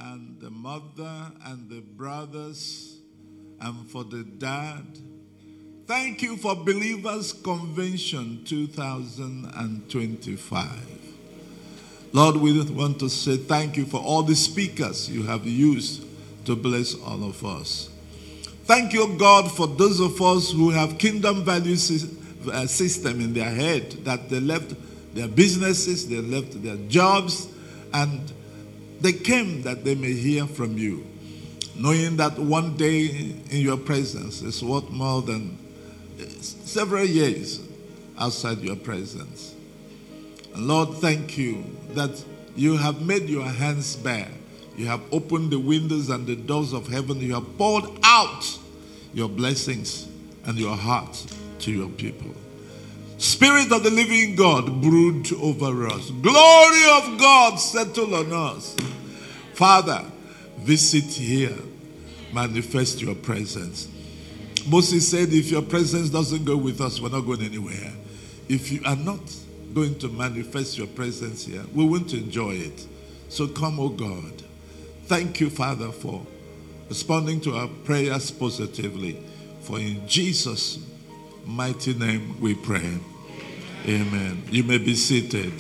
and the mother and the brothers and for the dad. Thank you for Believers Convention 2025. Lord, we want to say thank you for all the speakers you have used to bless all of us. Thank you, God, for those of us who have kingdom value system in their head, that they left their businesses, they left their jobs, and they came that they may hear from you, knowing that one day in your presence is worth more than several years outside your presence. And Lord, thank you that you have made your hands bare. You have opened the windows and the doors of heaven. You have poured out your blessings and your heart to your people. Spirit of the living God, brood over us. Glory of God, settle on us. Father, visit here. Manifest your presence. Moses said, if your presence doesn't go with us, we're not going anywhere. If you are not going to manifest your presence here, we won't enjoy it. So come, oh God. Thank you, Father, for responding to our prayers positively. For in Jesus' mighty name we pray. Amen. You may be seated.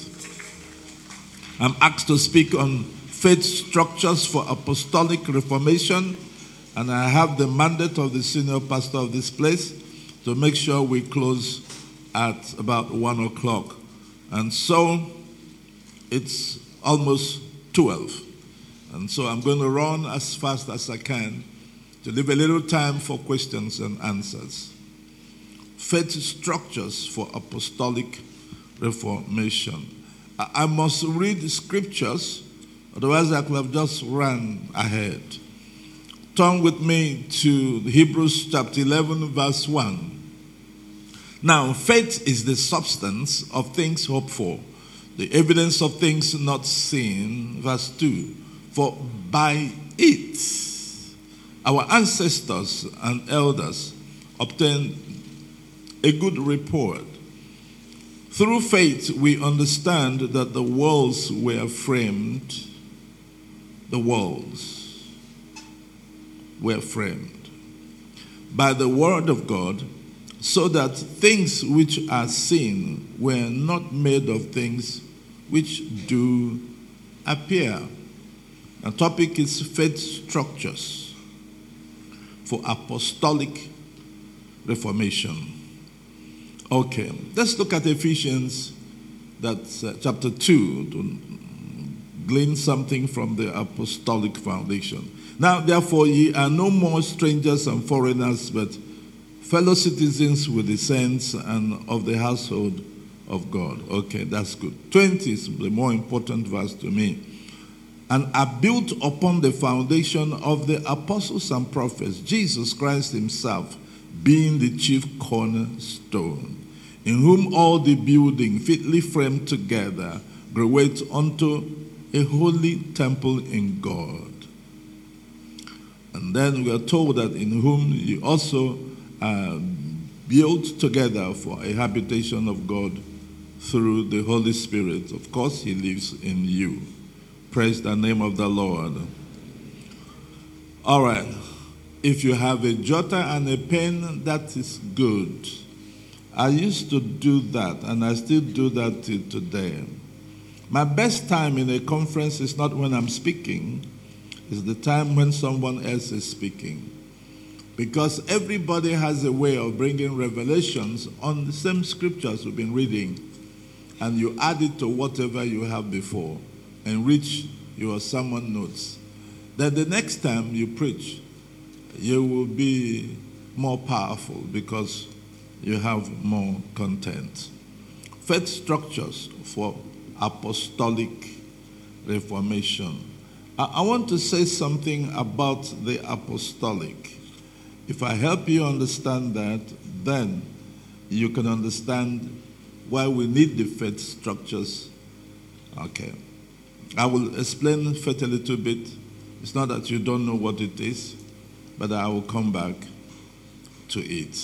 I'm asked to speak on faith structures for apostolic reformation, and I have the mandate of the senior pastor of this place to make sure we close at about 1 o'clock. And so it's almost 12. And so I'm going to run as fast as I can to leave a little time for questions and answers. Faith structures for apostolic reformation. I must read the scriptures, otherwise I could have just run ahead. Turn with me to Hebrews chapter 11, verse 1. Now, faith is the substance of things hoped for, the evidence of things not seen. Verse 2. For by it our ancestors and elders obtained a good report. Through faith we understand that the worlds were framed. The worlds were framed by the word of God, so that things which are seen were not made of things which do appear. The topic is faith structures for apostolic reformation. Okay, let's look at Ephesians, that's chapter 2, to glean something from the apostolic foundation. Now, therefore, ye are no more strangers and foreigners, but fellow citizens with the saints and of the household of God. Okay, that's good. 20 is the more important verse to me. And are built upon the foundation of the apostles and prophets, Jesus Christ himself being the chief cornerstone, in whom all the building fitly framed together groweth unto a holy temple in God. And then we are told that in whom you also built together for a habitation of God through the Holy Spirit. Of course, he lives in you. Praise the name of the Lord. All right. If you have a jotter and a pen, that is good. I used to do that, and I still do that till today. My best time in a conference is not when I'm speaking. It's the time when someone else is speaking. Because everybody has a way of bringing revelations on the same scriptures we've been reading, and you add it to whatever you have before, enrich your sermon notes. Then the next time you preach, you will be more powerful because you have more content. Faith structures for apostolic reformation. I want to say something about the apostolic. If I help you understand that, then you can understand why we need the faith structures. Okay. I will explain faith a little bit. It's not that you don't know what it is, but I will come back to it.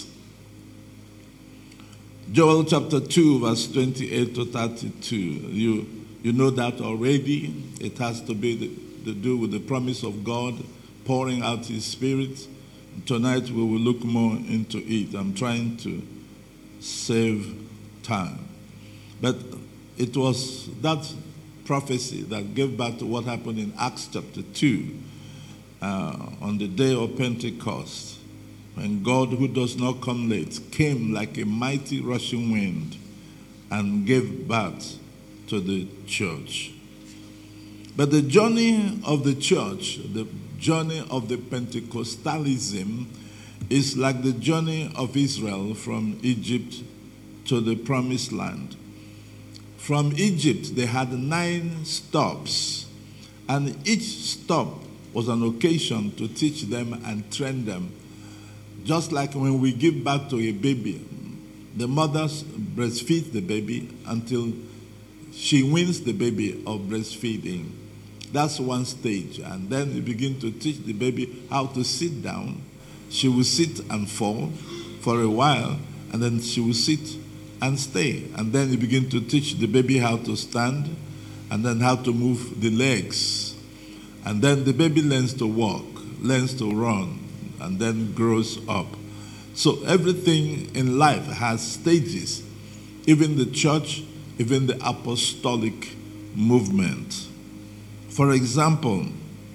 Joel chapter 2, verse 28 to 32. You know that already. It has to be to do with the promise of God pouring out His Spirit. Tonight we will look more into it. I'm trying to save time. But it was that prophecy that gave birth to what happened in Acts chapter 2 on the day of Pentecost, when God, who does not come late, came like a mighty rushing wind and gave birth to the church. But the journey of the church, the journey of the Pentecostalism, is like the journey of Israel from Egypt to the promised land. From Egypt, they had 9 stops, and each stop was an occasion to teach them and train them. Just like when we give birth to a baby, the mother breastfeeds the baby until she weans the baby of breastfeeding. That's one stage. And then you begin to teach the baby how to sit down. She will sit and fall for a while, and then she will sit and stay. And then you begin to teach the baby how to stand, and then how to move the legs. And then the baby learns to walk, learns to run, and then grows up. So everything in life has stages, even the church, even the apostolic movement. For example,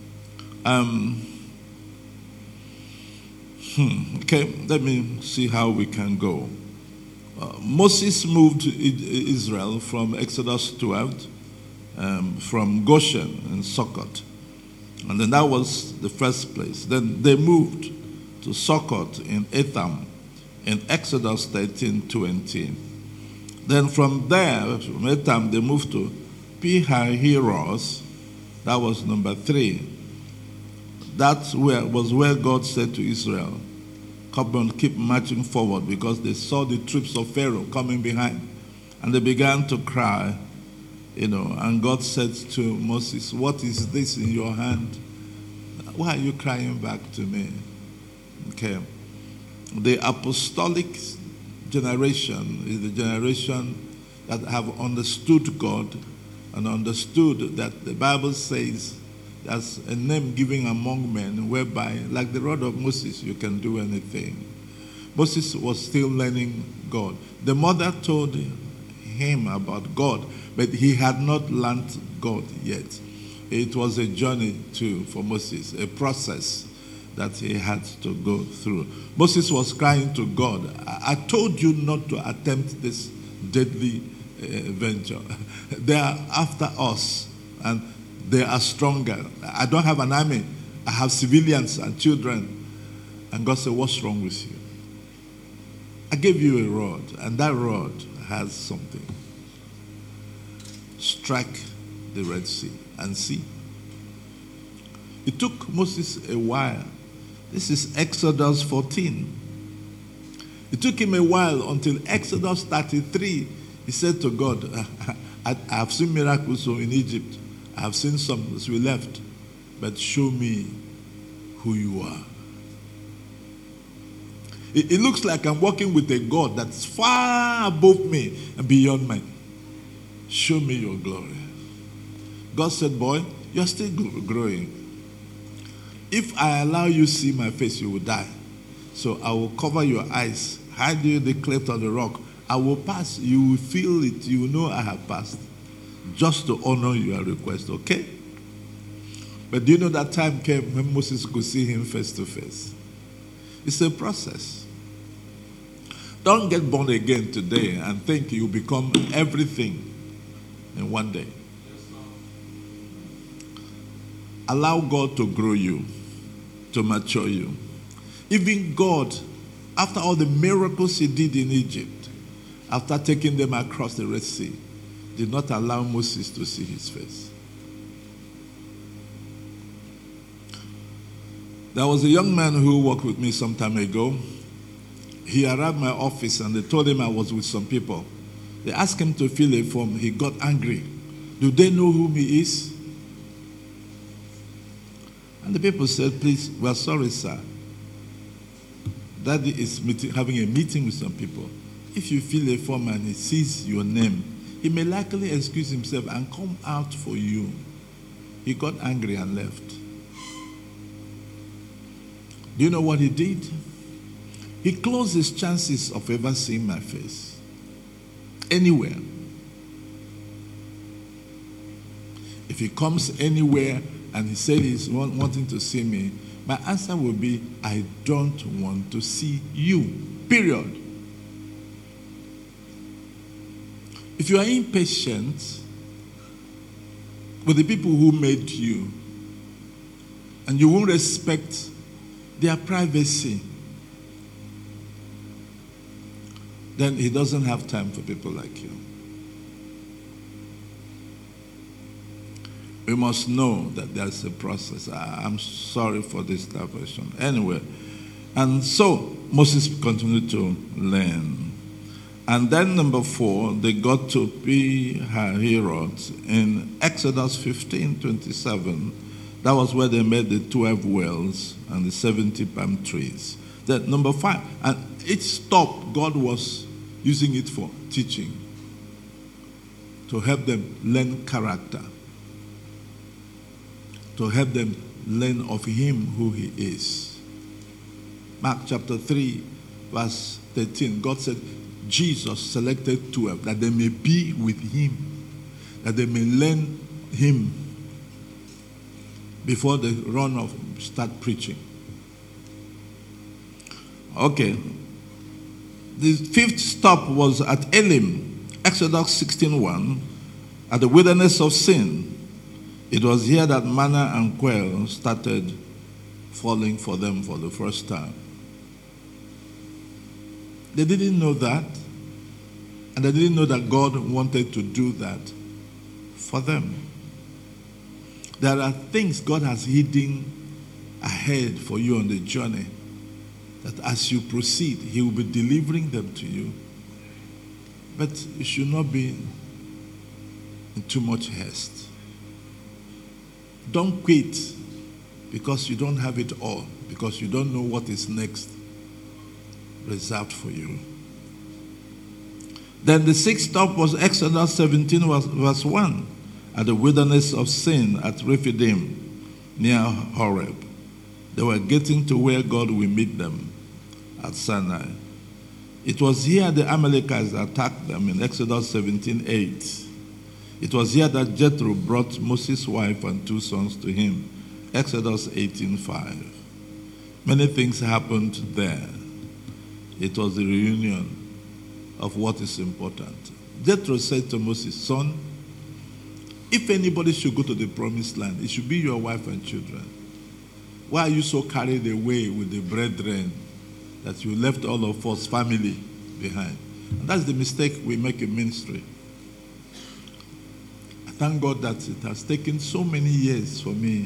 okay, let me see how we can go. Moses moved Israel from Exodus 12, from Goshen and Sukkot. And then that was the first place. Then they moved to Sukkot in Etham in Exodus 13:20. Then from there, from Etham, they moved to Pi-hahiroth. That was number 3. That was where God said to Israel, come on, keep marching forward, because they saw the troops of Pharaoh coming behind. And they began to cry, and God said to Moses, what is this in your hand? Why are you crying back to me? Okay. The apostolic generation is the generation that have understood God and understood that the Bible says there's a name given among men whereby, like the rod of Moses, you can do anything. Moses was still learning God. The mother told him about God, but he had not learned God yet. It was a journey too for Moses, a process that he had to go through. Moses was crying to God, I told you not to attempt this deadly venture. They are after us, and they are stronger. I don't have an army. I have civilians and children. And God said, what's wrong with you? I gave you a rod, and that rod has something. Strike the Red Sea and see. It took Moses a while. This is Exodus 14. It took him a while until Exodus 33. He said to God, I have seen miracles in Egypt. I have seen some as we left. But show me who you are. It looks like I'm working with a God that's far above me and beyond me. Show me your glory. God said, boy, you're still growing. If I allow you to see my face, you will die. So I will cover your eyes, hide you in the cleft of the rock. I will pass. You will feel it. You will know I have passed. Just to honor your request, okay? But do you know that time came when Moses could see him face to face? It's a process. Don't get born again today and think you become everything in one day. Allow God to grow you, to mature you. Even God, after all the miracles he did in Egypt, after taking them across the Red Sea, did not allow Moses to see his face. There was a young man who worked with me some time ago. He arrived at my office and they told him I was with some people. They asked him to fill a form. He got angry. Do they know whom he is? And the people said, please, we're sorry, sir. Daddy is having a meeting with some people. If you fill a form and he sees your name, he may likely excuse himself and come out for you. He got angry and left. Do you know what he did? He closed his chances of ever seeing my face anywhere. If he comes anywhere and he said he's wanting to see me, my answer will be, I don't want to see you, period. If you are impatient with the people who made you, and you won't respect their privacy, then he doesn't have time for people like you. We must know that there's a process. I'm sorry for this diversion. Anyway, and so Moses continued to learn. And then number 4, they got to Pi-hahiroth in Exodus 15:27. That was where they made the 12 wells and the 70 palm trees. Then number 5, and each stop, God was using it for teaching, to help them learn character, to help them learn of him who he is. Mark chapter 3, verse 13, God said, Jesus selected 12 that they may be with him, that they may learn him before they start preaching. Okay. The 5th stop was at Elim, Exodus 16:1, at the wilderness of Sin. It was here that manna and quail started falling for them for the first time. They didn't know that, and they didn't know that God wanted to do that for them. There are things God has hidden ahead for you on the journey, that as you proceed, he will be delivering them to you. But you should not be in too much haste. Don't quit because you don't have it all, because you don't know what is next reserved for you. Then the 6th stop was Exodus 17, verse 1, at the wilderness of Sin at Rephidim, near Horeb. They were getting to where God will meet them at Sinai. It was here the Amalekites attacked them in Exodus 17:8. It was here that Jethro brought Moses' wife and 2 sons to him, Exodus 18:5. Many things happened there. It was the reunion of what is important. Jethro said to Moses, son, if anybody should go to the promised land, it should be your wife and children. Why are you so carried away with the brethren that you left all of us family behind? And that's the mistake we make in ministry. I thank God that it has taken so many years for me,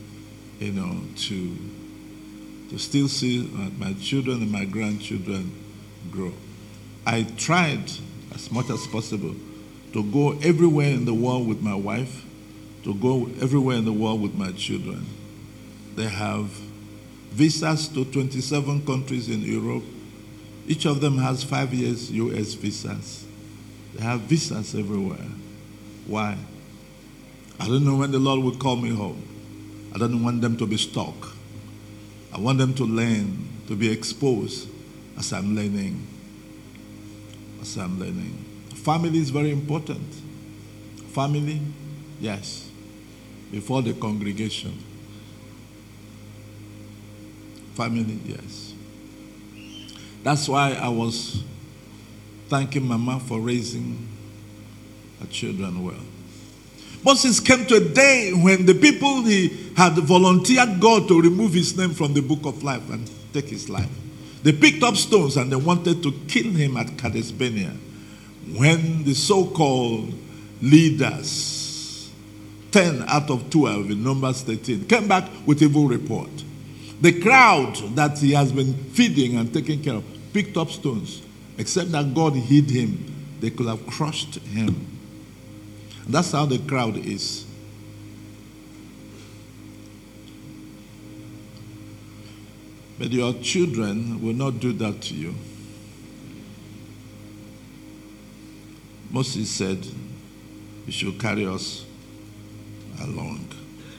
to still see my children and my grandchildren grow. I tried as much as possible to go everywhere in the world with my wife, to go everywhere in the world with my children. They have visas to 27 countries in Europe. Each of them has 5 years US visas. They have visas everywhere. Why? I don't know when the Lord will call me home. I don't want them to be stuck. I want them to learn, to be exposed as I'm learning. Family is very important. Family, yes, before the congregation. Family, yes. That's why I was thanking Mama for raising her children well. Moses came to a day when the people he had volunteered God to remove his name from the book of life and take his life. They picked up stones and they wanted to kill him at Kadesh Barnea. When the so-called leaders, 10 out of 12 in Numbers 13, came back with evil report. The crowd that he has been feeding and taking care of picked up stones. Except that God hid him, they could have crushed him. And that's how the crowd is. But your children will not do that to you. Moses said, you should carry us along.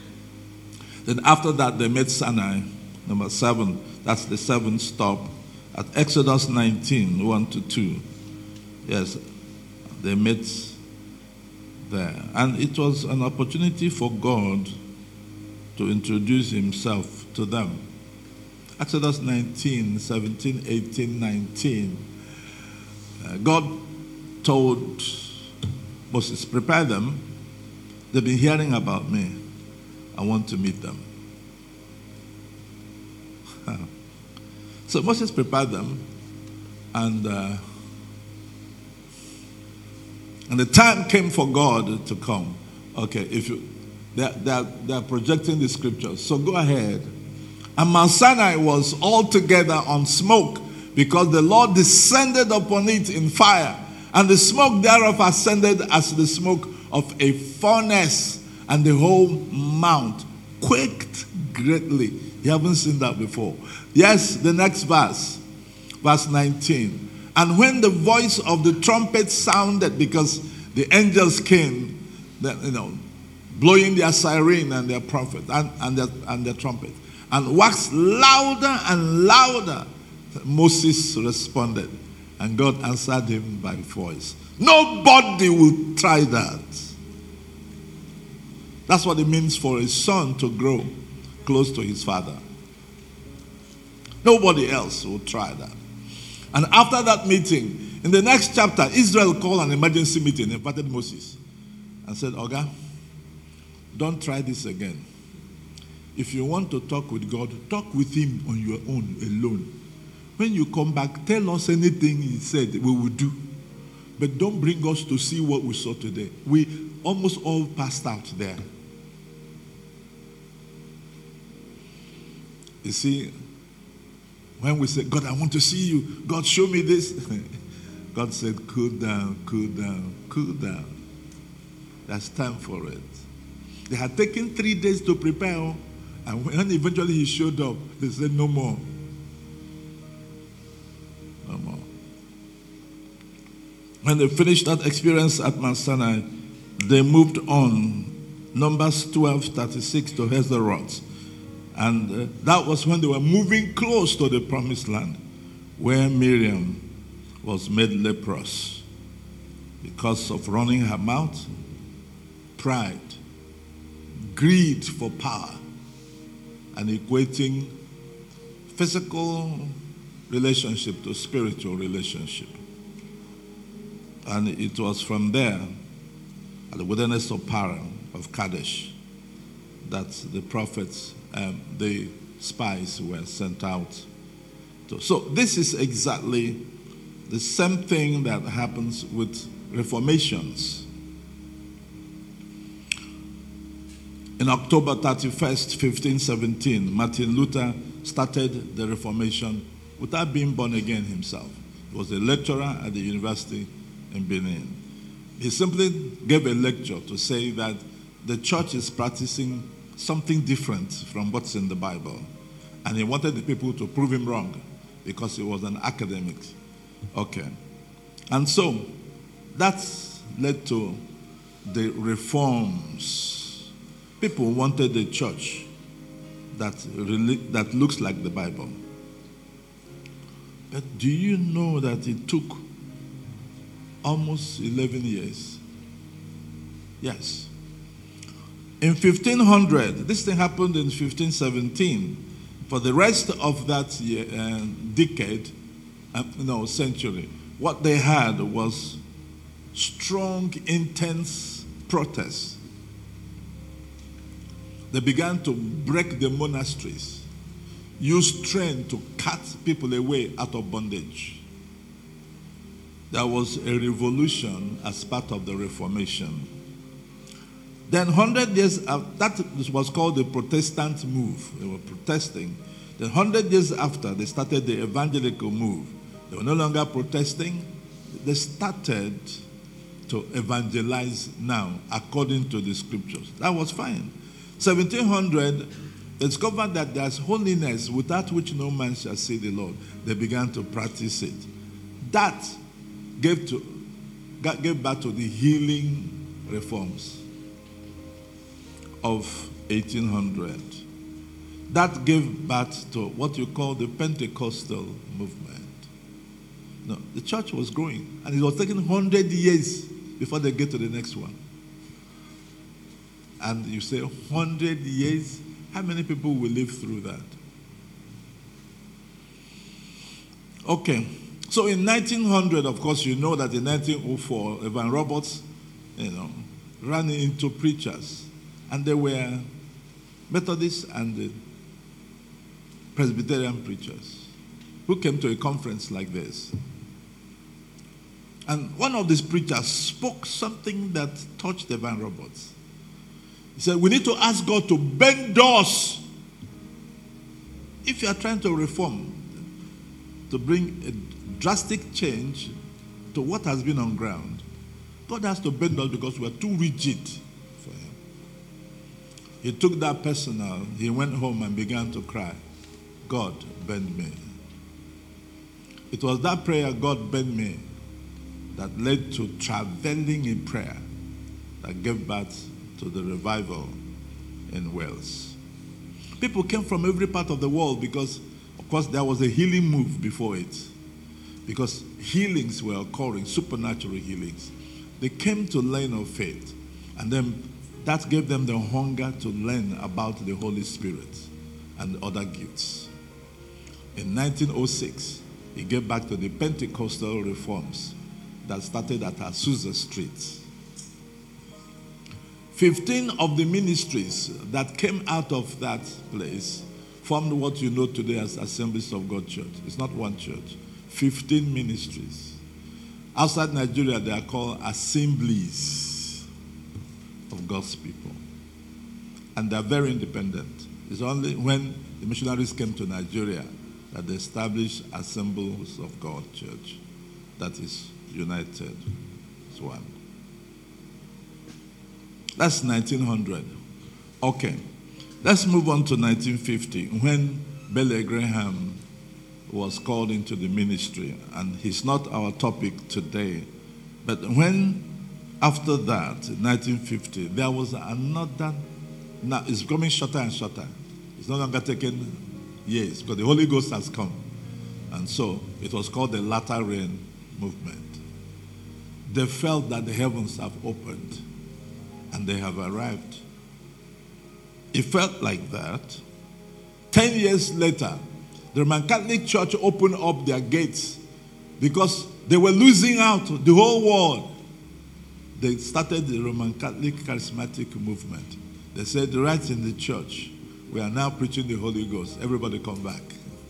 Then after that, they met Sinai, number 7. That's the 7th stop at Exodus 19, 1 to 2. Yes, they met there. And it was an opportunity for God to introduce himself to them. Exodus 19, 17, 18, 19. God told Moses, prepare them. They've been hearing about me. I want to meet them. So Moses prepared them, and the time came for God to come. Okay, they're projecting the scriptures, so go ahead. And Mount Sinai was altogether on smoke, because the Lord descended upon it in fire, and the smoke thereof ascended as the smoke of a furnace, and the whole mount quaked greatly. You haven't seen that before. Yes, the next verse, verse 19. And when the voice of the trumpet sounded, because the angels came, blowing their siren and their prophet and their trumpet, and waxed louder and louder, Moses responded, and God answered him by voice. Nobody will try that. That's what it means for a son to grow close to his father. Nobody else will try that. And after that meeting, in the next chapter, Israel called an emergency meeting, invited Moses, and said, Oga, don't try this again. If you want to talk with God, talk with him on your own, alone. When you come back, tell us anything he said we will do. But don't bring us to see what we saw today. We almost all passed out there. You see, when we say, God, I want to see you. God, show me this. God said, cool down, cool down, cool down. There's time for it. They had taken 3 days to prepare. And when eventually he showed up, they said, no more. No more. When they finished that experience at Mount Sinai, they moved on. Numbers 12:36 to Hazeroth. And that was when they were moving close to the promised land, where Miriam was made leprous because of running her mouth, pride, greed for power, and equating physical relationship to spiritual relationship. And it was from there, at the wilderness of Paran, of Kadesh, that the prophets and the spies were sent out. So this is exactly the same thing that happens with reformations. In October 31st, 1517, Martin Luther started the Reformation without being born again himself. He was a lecturer at the university in Benin. He simply gave a lecture to say that the church is practicing something different from what's in the Bible. And he wanted the people to prove him wrong because he was an academic. Okay. And so that led to the reforms. People wanted a church that looks like the Bible. But do you know that it took almost 11 years? Yes. In 1500, this thing happened in 1517. For the rest of that decade, century, what they had was strong, intense protests. They began to break the monasteries, use strength to cut people away out of bondage. There was a revolution as part of the Reformation. Then 100 years after, that was called the Protestant move. They were protesting. Then 100 years after, they started the evangelical move. They were no longer protesting. They started to evangelize now, according to the scriptures. That was fine. 1700, they discovered that there's holiness without which no man shall see the Lord. They began to practice it. That gave back to the healing reforms of 1800. That gave birth to what you call the Pentecostal movement. No, the church was growing, and it was taking 100 years before they get to the next one. And you say, 100 years? How many people will live through that? Okay. So in 1900, of course, you know that in 1904, Evan Roberts, ran into preachers. And they were Methodists and Presbyterian preachers who came to a conference like this. And one of these preachers spoke something that touched Evan Roberts. He said, we need to ask God to bend doors. If you are trying to reform, to bring a drastic change to what has been on ground, God has to bend doors because we are too rigid for him. He took that personal. He went home and began to cry, God, bend me. It was that prayer, God, bend me, that led to traveling in prayer that gave birth to the revival in Wales. People came from every part of the world because, of course, there was a healing move before it. Because healings were occurring, supernatural healings. They came to learn of faith. And then that gave them the hunger to learn about the Holy Spirit and other gifts. In 1906, he gave back to the Pentecostal reforms that started at Azusa Street. 15 of the ministries that came out of that place formed what you know today as Assemblies of God Church. It's not one church. 15 ministries. Outside Nigeria, they are called assemblies of God's people. And they're very independent. It's only when the missionaries came to Nigeria that they established Assemblies of God Church. That is united as one. That's 1900. Okay. Let's move on to 1950, when Billy Graham was called into the ministry. And he's not our topic today. But when, after that, in 1950, there was another, now it's becoming shorter and shorter. It's no longer taking years, because the Holy Ghost has come. And so, it was called the Latter Rain movement. They felt that the heavens have opened, and they have arrived. It felt like that. 10 years later, the Roman Catholic Church opened up their gates because they were losing out the whole world. They started the Roman Catholic Charismatic movement. They said, right in the church, we are now preaching the Holy Ghost. Everybody come back.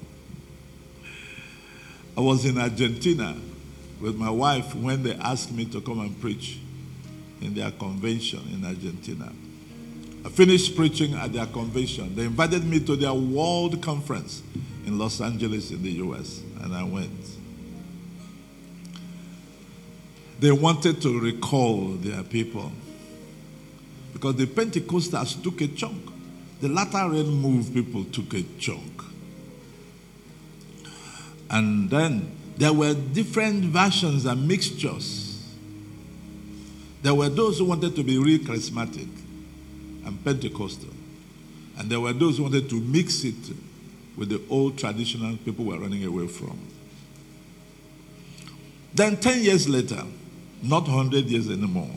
I was in Argentina with my wife when they asked me to come and preach in their convention in Argentina. I finished preaching at their convention. They invited me to their world conference in Los Angeles in the US, and I went. They wanted to recall their people because the Pentecostals took a chunk. The Latter Rain move people took a chunk. And then there were different versions and mixtures. There were those who wanted to be real charismatic and Pentecostal. And there were those who wanted to mix it with the old traditional people were running away from. Then 10 years later, not 100 years anymore,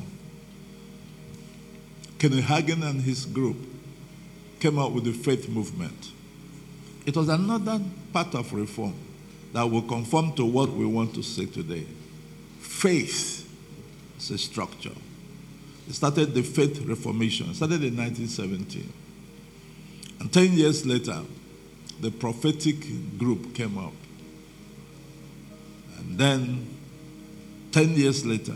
Kenneth Hagin and his group came out with the faith movement. It was another part of reform that will conform to what we want to say today. Faith is a structure. It started the Faith Reformation. It started in 1917. And 10 years later, the prophetic group came up. And then 10 years later,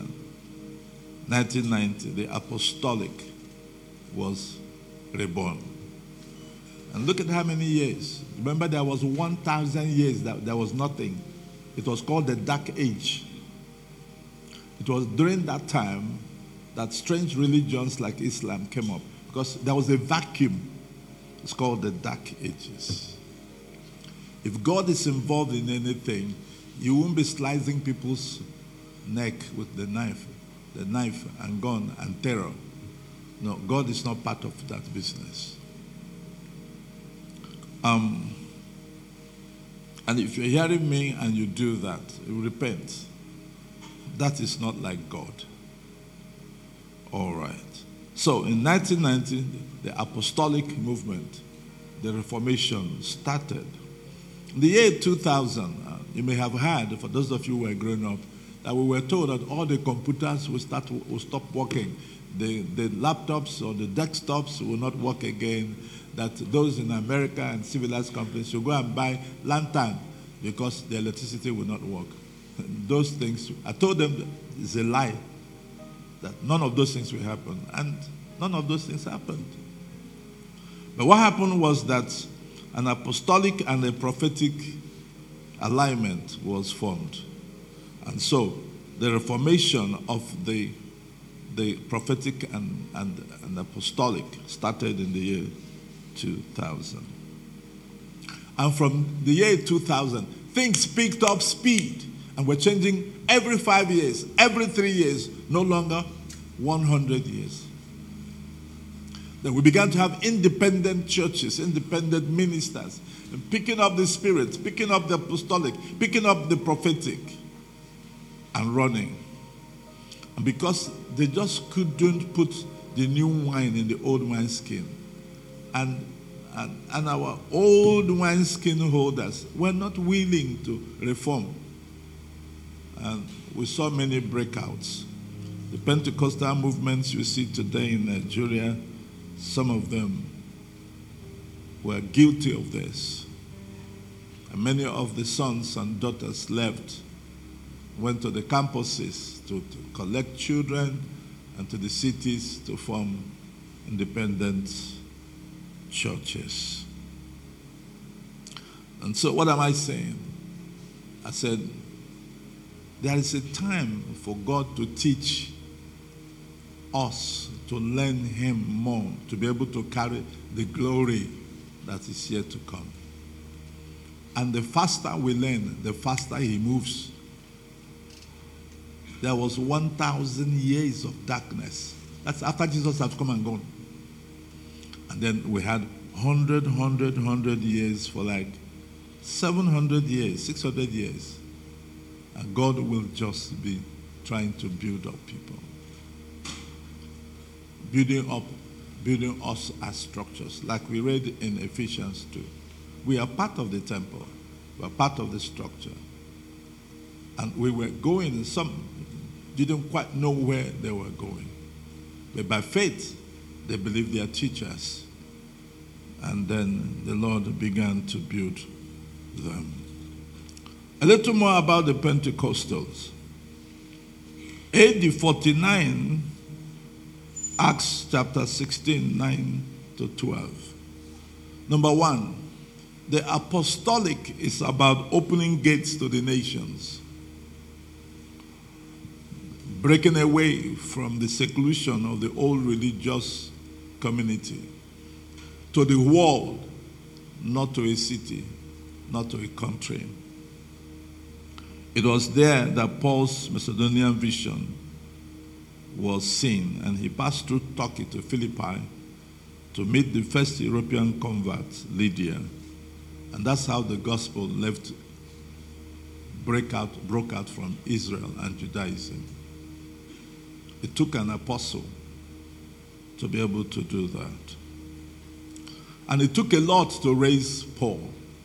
1990, the apostolic was reborn. And look at how many years. Remember, there was 1,000 years that there was nothing. It was called the Dark Age. It was during that time that strange religions like Islam came up, because there was a vacuum. It's called the Dark Ages. If God is involved in anything, you won't be slicing people's neck with the knife and gun and terror. No, God is not part of that business. And if you're hearing me and you do that, you repent. That is not like God. All right. So in 1990, the apostolic movement, the Reformation started. In the year 2000, you may have heard, for those of you who were growing up, that we were told that all the computers will stop working. The laptops or the desktops will not work again. That those in America and civilized companies should go and buy lantern because the electricity will not work. Those things, I told them that it's a lie, that none of those things will happen. And none of those things happened. But what happened was that an apostolic and a prophetic alignment was formed. And so the reformation of the prophetic and apostolic started in the year 2000. And from the year 2000, things picked up speed and were changing every 5 years, every 3 years, no longer 100 years. Then we began to have independent churches, independent ministers, picking up the spirit, picking up the apostolic, picking up the prophetic, and running. And because they just couldn't put the new wine in the old wineskin, and our old wineskin holders were not willing to reform. And we saw many breakouts. The Pentecostal movements you see today in Nigeria, some of them were guilty of this. And many of the sons and daughters left, went to the campuses to collect children, and to the cities to form independent churches. And so what am I saying? I said, there is a time for God to teach us to learn Him more, to be able to carry the glory that is yet to come. And the faster we learn, the faster He moves. There was 1,000 years of darkness. That's after Jesus had come and gone. And then we had 100 years for like 700 years, 600 years. And God will just be trying to build up people. Building us as structures. Like we read in Ephesians 2. We are part of the temple. We are part of the structure. And we were going, some didn't quite know where they were going. But by faith, they believed their teachers. And then the Lord began to build them. A little more about the Pentecostals. AD 49, Acts chapter 16, 9 to 12. Number one, the apostolic is about opening gates to the nations, breaking away from the seclusion of the old religious community to the world, not to a city, not to a country. It was there that Paul's Macedonian vision was seen, and he passed through Turkey to Philippi to meet the first European convert, Lydia. And that's how the gospel broke out from Israel and Judaism. It took an apostle to be able to do that. And it took a lot to raise Paul.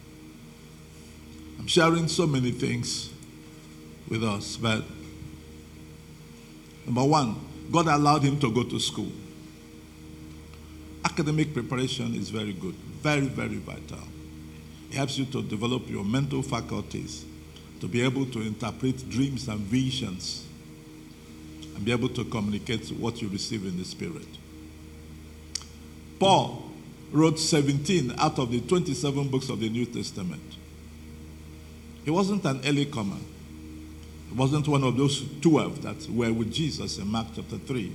I'm sharing so many things with us, but number one, God allowed him to go to school. Academic preparation is very good, very, very vital. It helps you to develop your mental faculties, to be able to interpret dreams and visions, and be able to communicate what you receive in the Spirit. Paul wrote 17 out of the 27 books of the New Testament. He wasn't an early comer. He wasn't one of those 12 that were with Jesus in Mark chapter 3.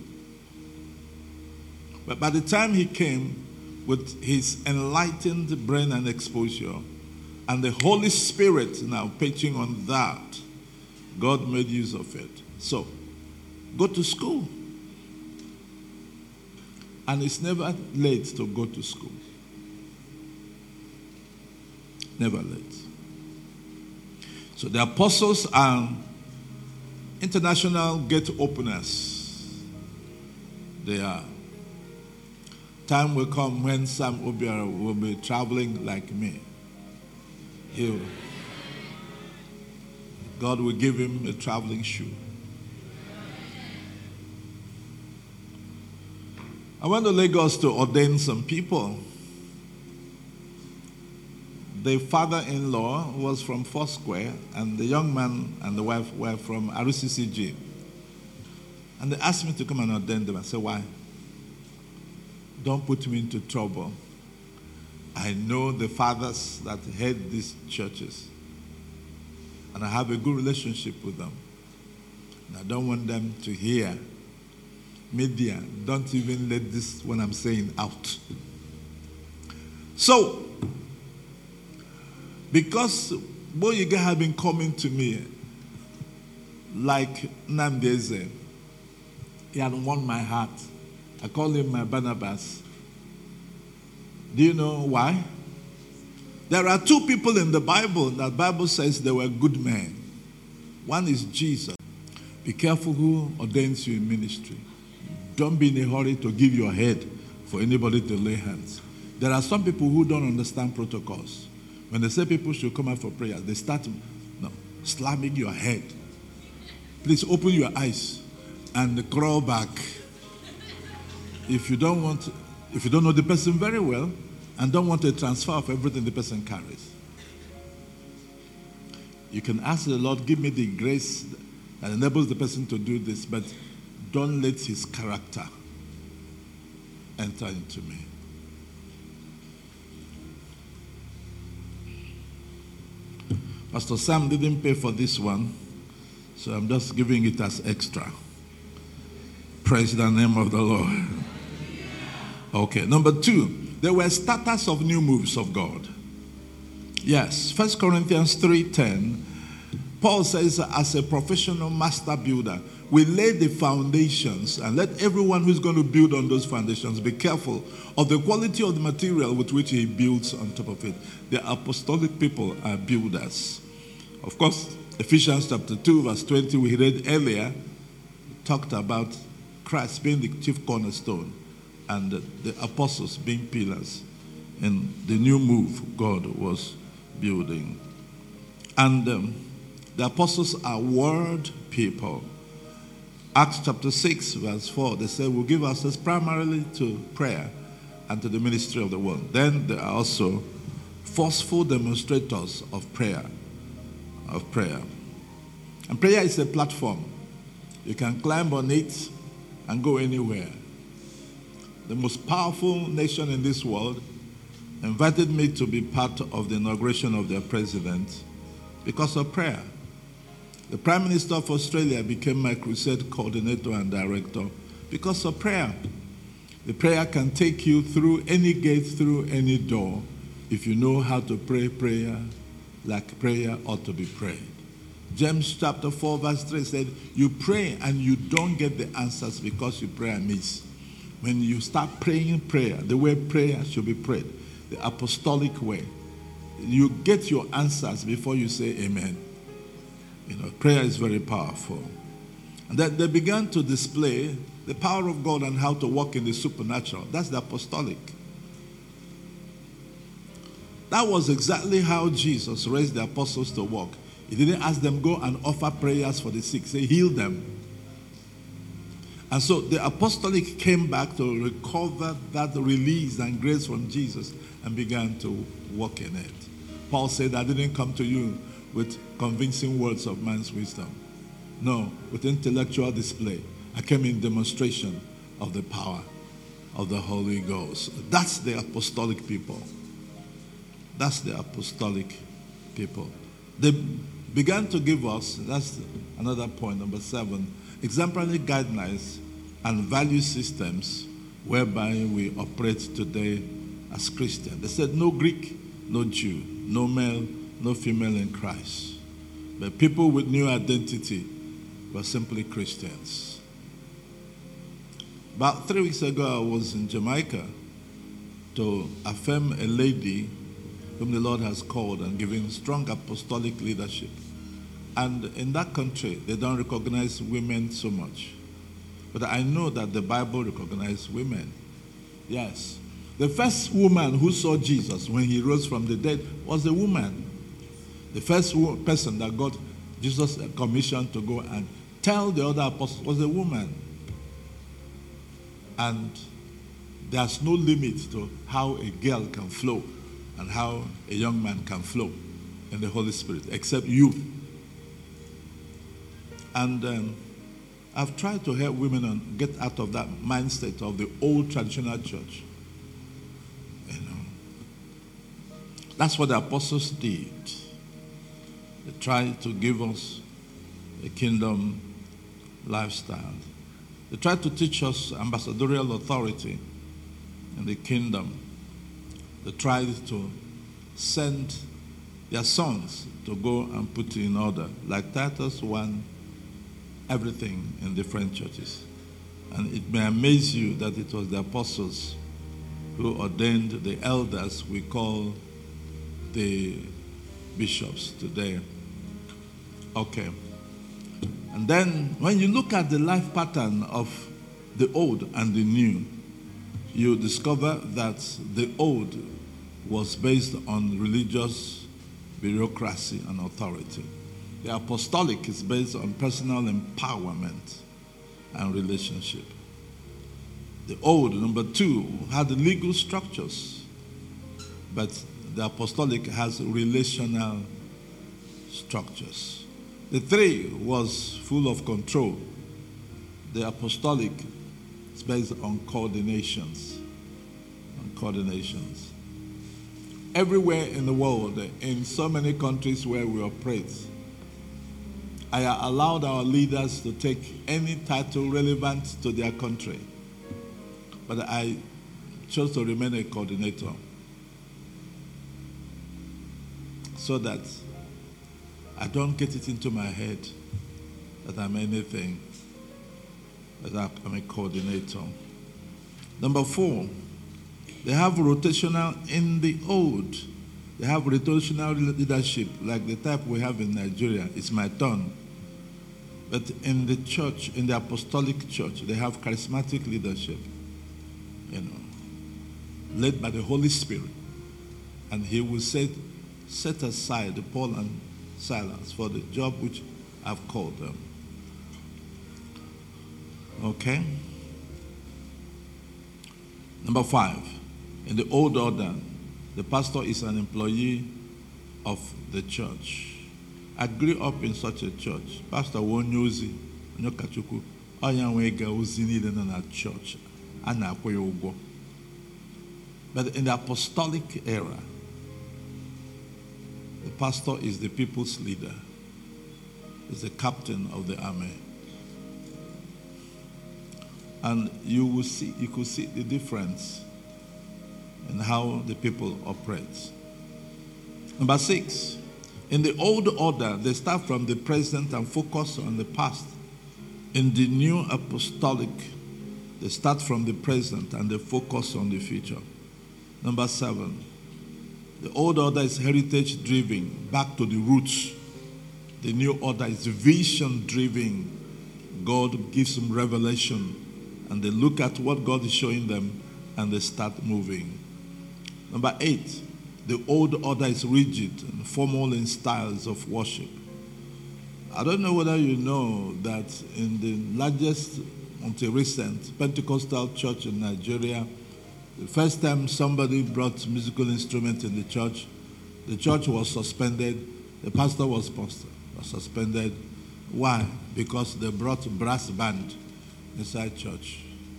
But by the time he came with his enlightened brain and exposure, and the Holy Spirit now pitching on that, God made use of it. So, go to school. And it's never late to go to school. Never late. So the apostles are international gate openers. They are. Time will come when Sam Obiara will be traveling like me. God will give him a traveling shoe. I went to Lagos to ordain some people. The father-in-law was from Foursquare, and the young man and the wife were from RCCG. And they asked me to come and ordain them. I said, why? Don't put me into trouble. I know the fathers that head these churches, and I have a good relationship with them. And I don't want them to hear. Media, don't even let this, what I'm saying, out. So, because Boyiga have been coming to me like Namdeze, he had won my heart. I call him my Barnabas. Do you know why? There are two people in the Bible that the Bible says they were good men. One is Jesus. Be careful who ordains you in ministry. Don't be in a hurry to give your head for anybody to lay hands. There are some people who don't understand protocols. When they say people should come out for prayer, they start slamming your head. Please open your eyes and crawl back. If you don't know the person very well and don't want a transfer of everything the person carries, you can ask the Lord, give me the grace that enables the person to do this, but don't let his character enter into me. Pastor Sam didn't pay for this one, so I'm just giving it as extra. Praise the name of the Lord. Okay, number 2, there were starters of new moves of God. Yes, 1 Corinthians 3:10, Paul says, as a professional master builder, we lay the foundations, and let everyone who's going to build on those foundations be careful of the quality of the material with which he builds on top of it. The apostolic people are builders. Of course, Ephesians chapter 2, verse 20, we read earlier, talked about Christ being the chief cornerstone and the apostles being pillars in the new move God was building. And the apostles are word people. Acts chapter 6, verse 4, they say, we'll give ourselves primarily to prayer and to the ministry of the word. Then there are also forceful demonstrators of prayer. And prayer is a platform. You can climb on it and go anywhere. The most powerful nation in this world invited me to be part of the inauguration of their president because of prayer. The Prime Minister of Australia became my crusade coordinator and director because of prayer. The prayer can take you through any gate, through any door, if you know how to pray prayer like prayer ought to be prayed. James chapter 4 verse 3 said, you pray and you don't get the answers because you pray amiss. When you start praying prayer, the way prayer should be prayed, the apostolic way, you get your answers before you say amen. You know, prayer is very powerful. And that they began to display the power of God and how to walk in the supernatural. That's the apostolic. That was exactly how Jesus raised the apostles to walk. He didn't ask them, go and offer prayers for the sick. He healed them. And so the apostolic came back to recover that release and grace from Jesus and began to walk in it. Paul said, I didn't come to you with convincing words of man's wisdom. No, with intellectual display. I came in demonstration of the power of the Holy Ghost. That's the apostolic people. That's the apostolic people. They began to give us, that's another point, number 7, exemplary guidelines and value systems whereby we operate today as Christians. They said no Greek, no Jew, no male, no female in Christ. But people with new identity were simply Christians. About 3 weeks ago, I was in Jamaica to affirm a lady whom the Lord has called and given strong apostolic leadership. And in that country, they don't recognize women so much. But I know that the Bible recognizes women. Yes. The first woman who saw Jesus when he rose from the dead was a woman. The first person that got Jesus' commission to go and tell the other apostles was a woman. And there's no limit to how a girl can flow and how a young man can flow in the Holy Spirit, except you. And I've tried to help women get out of that mindset of the old traditional church. You know, that's what the apostles did. They tried to give us a kingdom lifestyle. They tried to teach us ambassadorial authority in the kingdom. They tried to send their sons to go and put in order, like Titus 1, everything in different churches. And it may amaze you that it was the apostles who ordained the elders we call the bishops today. Okay. And then when you look at the life pattern of the old and the new, you discover that the old was based on religious bureaucracy and authority. The apostolic is based on personal empowerment and relationship. The old, number 2, had legal structures, but the apostolic has relational structures. The 3 was full of control. The apostolic is based on coordinations. Everywhere in the world, in so many countries where we operate, I allowed our leaders to take any title relevant to their country. But I chose to remain a coordinator so that I don't get it into my head that I'm anything, that I'm a coordinator. Number 4, they have rotational in the old. They have rotational leadership, like the type we have in Nigeria. It's my turn. But in the church, in the apostolic church, they have charismatic leadership, led by the Holy Spirit. And he will set aside Paul and Silas for the job which I've called them. Okay? Number 5, in the old order, the pastor is an employee of the church. I grew up in such a church. Pastor Wonyozi, Nyokachuku, Oyanwega Uzinile na church, Ana Kweyogo. But in the apostolic era, the pastor is the people's leader. Is the captain of the army. And you could see the difference in how the people operate. Number 6, in the old order, they start from the present and focus on the past. In the new apostolic, they start from the present and they focus on the future. Number 7, the old order is heritage-driven, back to the roots. The new order is vision-driven. God gives them revelation, and they look at what God is showing them, and they start moving. Number 8, the old order is rigid and formal in styles of worship. I don't know whether you know that in the largest, until recent, Pentecostal church in Nigeria, the first time somebody brought musical instruments in the church was suspended. The pastor was suspended. Why? Because they brought brass band inside church.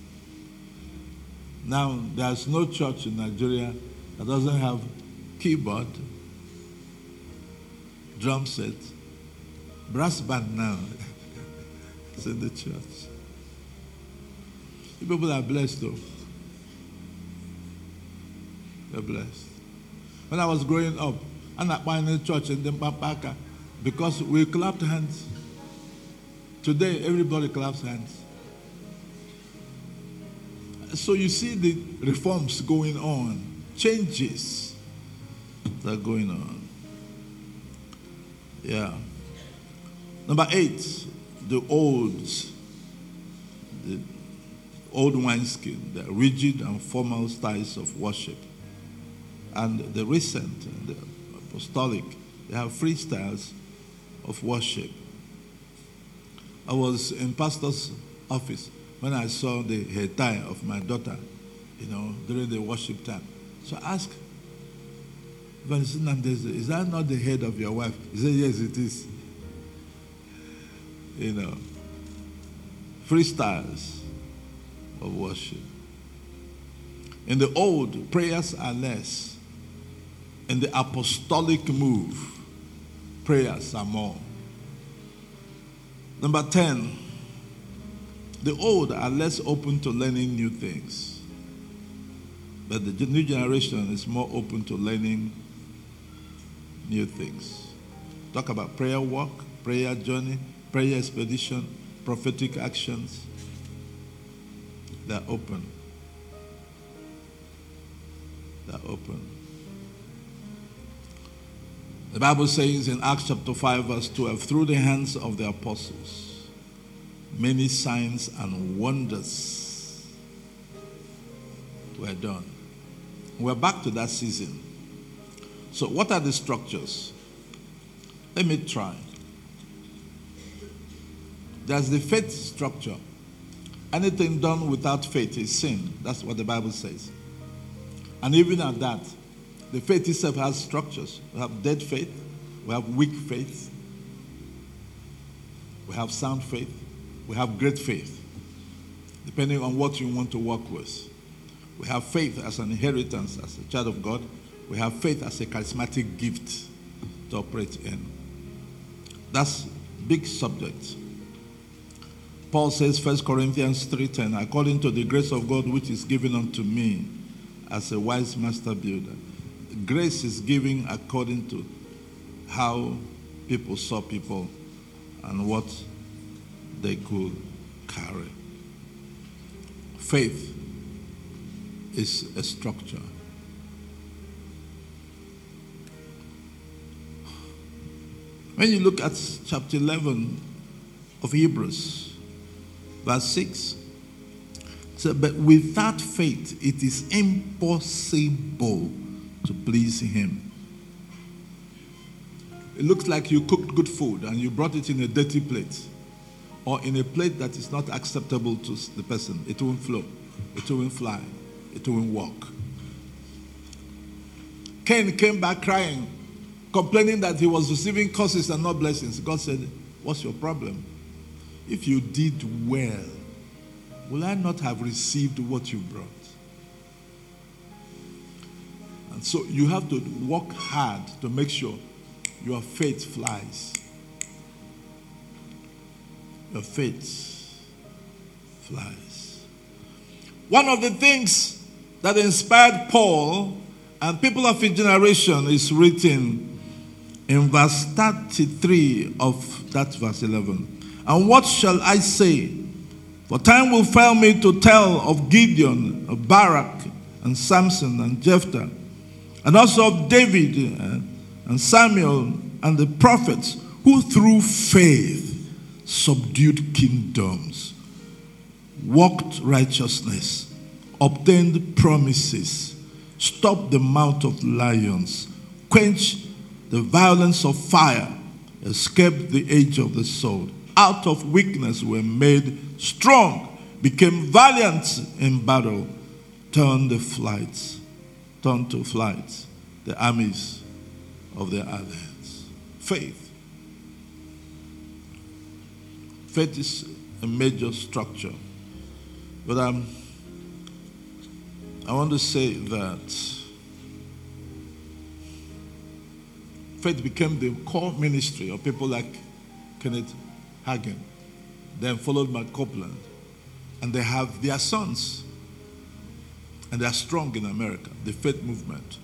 Now, there's no church in Nigeria that doesn't have keyboard, drum set, brass band now. It's in the church. You people are blessed though. They're blessed. When I was growing up, I'm not buying a church in the Papaka because we clapped hands. Today, everybody claps hands. So you see the reforms going on, changes. that going on? Yeah. Number 8, the old wineskin, the rigid and formal styles of worship. And the recent, the apostolic, they have free styles of worship. I was in pastor's office when I saw the hair tie of my daughter, during the worship time. So I asked, is that not the head of your wife? He said, yes, it is. Freestyles of worship. In the old, prayers are less. In the apostolic move, prayers are more. Number 10, the old are less open to learning new things. But the new generation is more open to learning new things. Talk about prayer walk, prayer journey, prayer expedition, prophetic actions. They're open. They're open. The Bible says in Acts chapter 5 verse 12, through the hands of the apostles, many signs and wonders were done. We're back to that season. So what are the structures? Let me try. There's the faith structure. Anything done without faith is sin. That's what the Bible says. And even at that, the faith itself has structures. We have dead faith. We have weak faith. We have sound faith. We have great faith, depending on what you want to work with. We have faith as an inheritance as a child of God. We have faith as a charismatic gift to operate in. That's a big subject. Paul says, 1 Corinthians 3:10, according to the grace of God which is given unto me as a wise master builder. Grace is given according to how people saw people and what they could carry. Faith is a structure. When you look at chapter 11 of Hebrews, verse 6, so, but without faith it is impossible to please him. It looks like you cooked good food and you brought it in a dirty plate or in a plate that is not acceptable to the person. It won't flow. It won't fly. It won't walk. Cain came back crying, complaining that he was receiving curses and not blessings. God said, what's your problem? If you did well, will I not have received what you brought? And so you have to work hard to make sure your faith flies. Your faith flies. One of the things that inspired Paul and people of his generation is written in verse 33 of that verse 11. And what shall I say? For time will fail me to tell of Gideon, of Barak, and Samson, and Jephthah, and also of David, and Samuel, and the prophets, who through faith subdued kingdoms, walked righteousness, obtained promises, stopped the mouth of lions, quenched the violence of fire, escaped the edge of the sword. Out of weakness were made strong, became valiant in battle, turned to flight the armies of the alliance. Faith. Faith is a major structure. But I want to say that faith became the core ministry of people like Kenneth Hagin, then followed by Copeland. And they have their sons. And they are strong in America, the faith movement.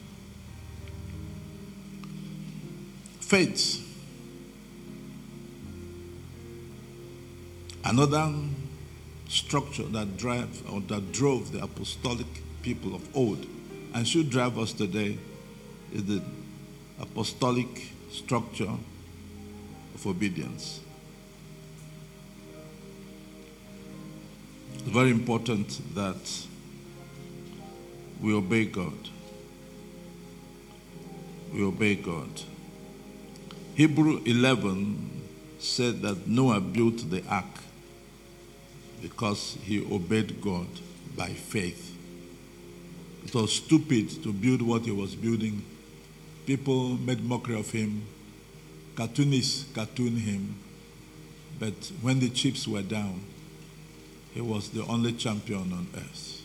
Faith. Another structure that drove the apostolic people of old and should drive us today is the apostolic structure of obedience. It's very important that we obey God. We obey God. Hebrew 11 said that Noah built the ark because he obeyed God by faith. It was stupid to build what he was building. People made mockery of him. Cartoonists cartooned him. But when the chips were down, he was the only champion on earth.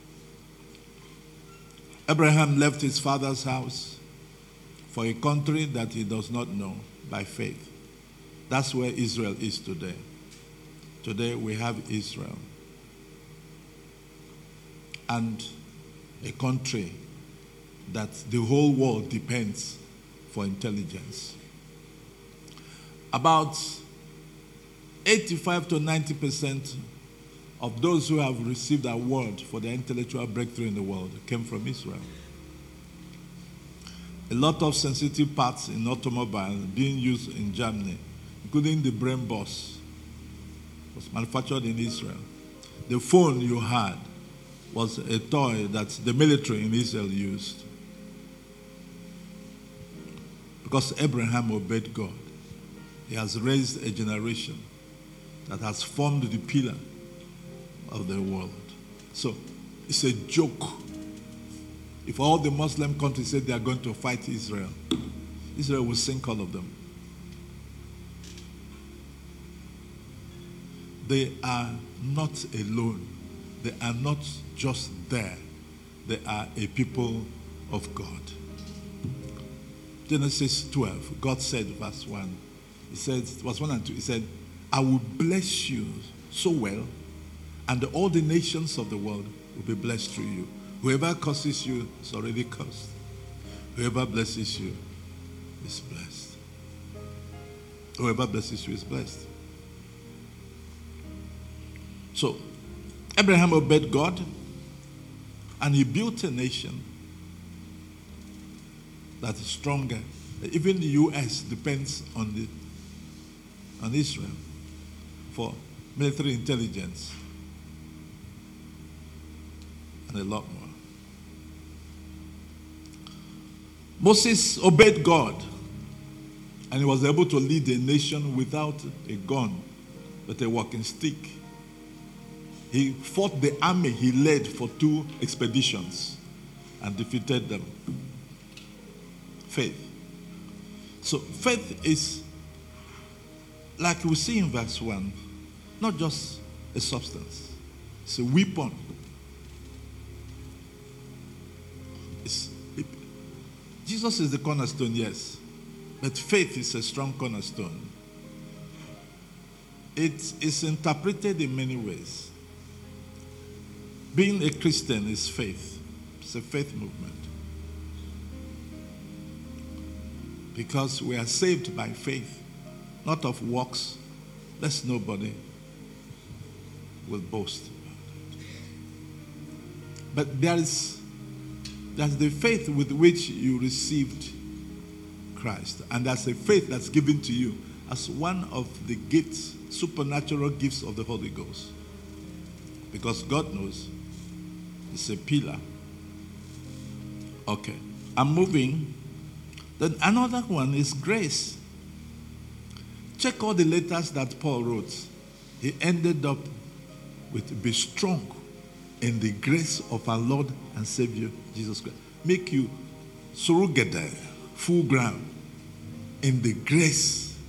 Abraham left his father's house for a country that he does not know by faith. That's where Israel is today. Today we have Israel. And a country that the whole world depends for intelligence. About 85 to 90% of those who have received award for their intellectual breakthrough in the world came from Israel. A lot of sensitive parts in automobiles being used in Germany, including the brain boss, was manufactured in Israel. The phone you had was a toy that the military in Israel used. Because Abraham obeyed God, he has raised a generation that has formed the pillar of the world. So it's a joke. If all the Muslim countries say they are going to fight Israel, Israel will sink all of them. They are not alone. They are not just there. They are a people of God. Genesis 12, God said, verse 1, he said, verse 1 and 2, he said, I will bless you so well, and all the nations of the world will be blessed through you. Whoever curses you is already cursed. Whoever blesses you is blessed. Whoever blesses you is blessed. So, Abraham obeyed God, and he built a nation that is stronger. Even the U.S. depends on Israel for military intelligence and a lot more. Moses obeyed God, and he was able to lead a nation without a gun, but a walking stick. He fought the army he led for 2 expeditions and defeated them. Faith. So faith is, like we see in verse 1, not just a substance. It's a weapon. Jesus is the cornerstone, yes. But faith is a strong cornerstone. It is interpreted in many ways. Being a Christian is faith. It's a faith movement. Because we are saved by faith, not of works, lest nobody will boast about it. But there's the faith with which you received Christ. And that's a faith that's given to you as one of the gifts, supernatural gifts of the Holy Ghost. Because God knows it's a pillar. Okay, I'm moving. Then another one is grace. Check all the letters that Paul wrote. He ended up with be strong in the grace of our Lord and Savior Jesus Christ. Make you surugada, full ground in the grace.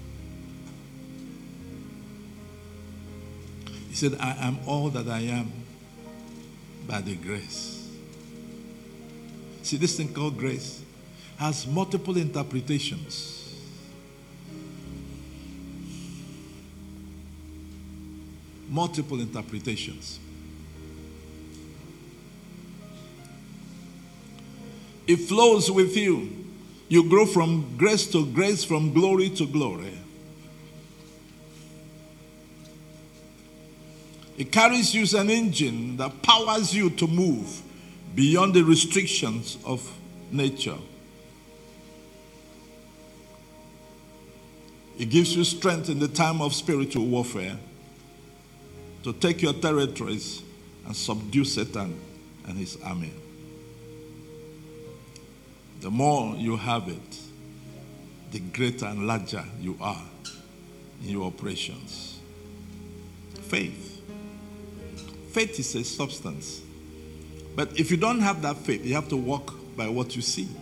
He said, I am all that I am by the grace. See, this thing called grace has multiple interpretations. Multiple interpretations. It flows with you. You grow from grace to grace, from glory to glory. It carries you as an engine that powers you to move beyond the restrictions of nature. It gives you strength in the time of spiritual warfare to take your territories and subdue Satan and his army. The more you have it, the greater and larger you are in your operations. Faith. Faith is a substance. But if you don't have that faith, you have to walk by what you see.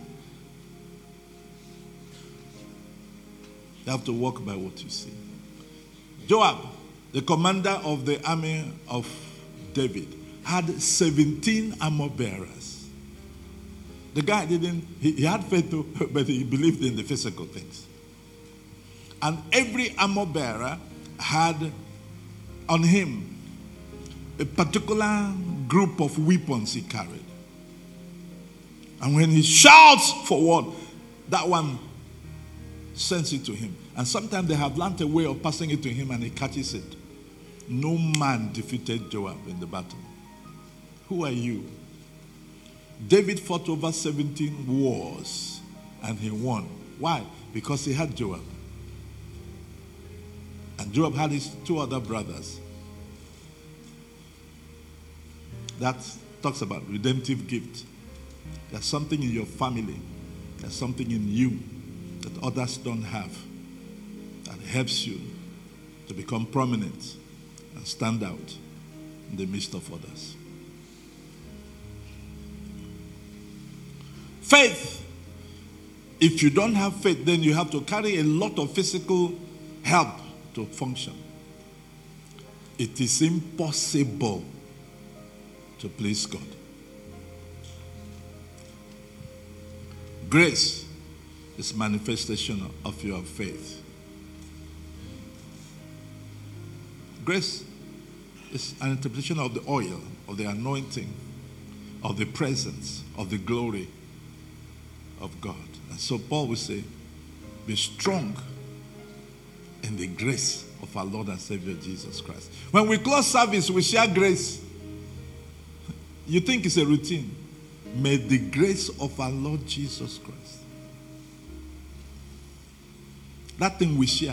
You have to walk by what you see. Joab, the commander of the army of David, had 17 armor bearers. The guy he had faith too, but he believed in the physical things. And every armor bearer had on him a particular group of weapons he carried. And when he shouts for one, that one sends it to him. And sometimes they have learned a way of passing it to him and he catches it. No man defeated Joab in the battle. Who are you? David fought over 17 wars and he won. Why? Because he had Joab. And Joab had his two other brothers. That talks about redemptive gift. There's something in your family. There's something in you that others don't have that helps you to become prominent and stand out in the midst of others. Faith. If you don't have faith, then you have to carry a lot of physical help to function. It is impossible to please God. Grace is manifestation of your faith. Grace is an interpretation of the oil, of the anointing, of the presence, of the glory of God. And so Paul will say, be strong in the grace of our Lord and Savior Jesus Christ. When we close service, we share grace. You think it's a routine. May the grace of our Lord Jesus Christ, that thing we share,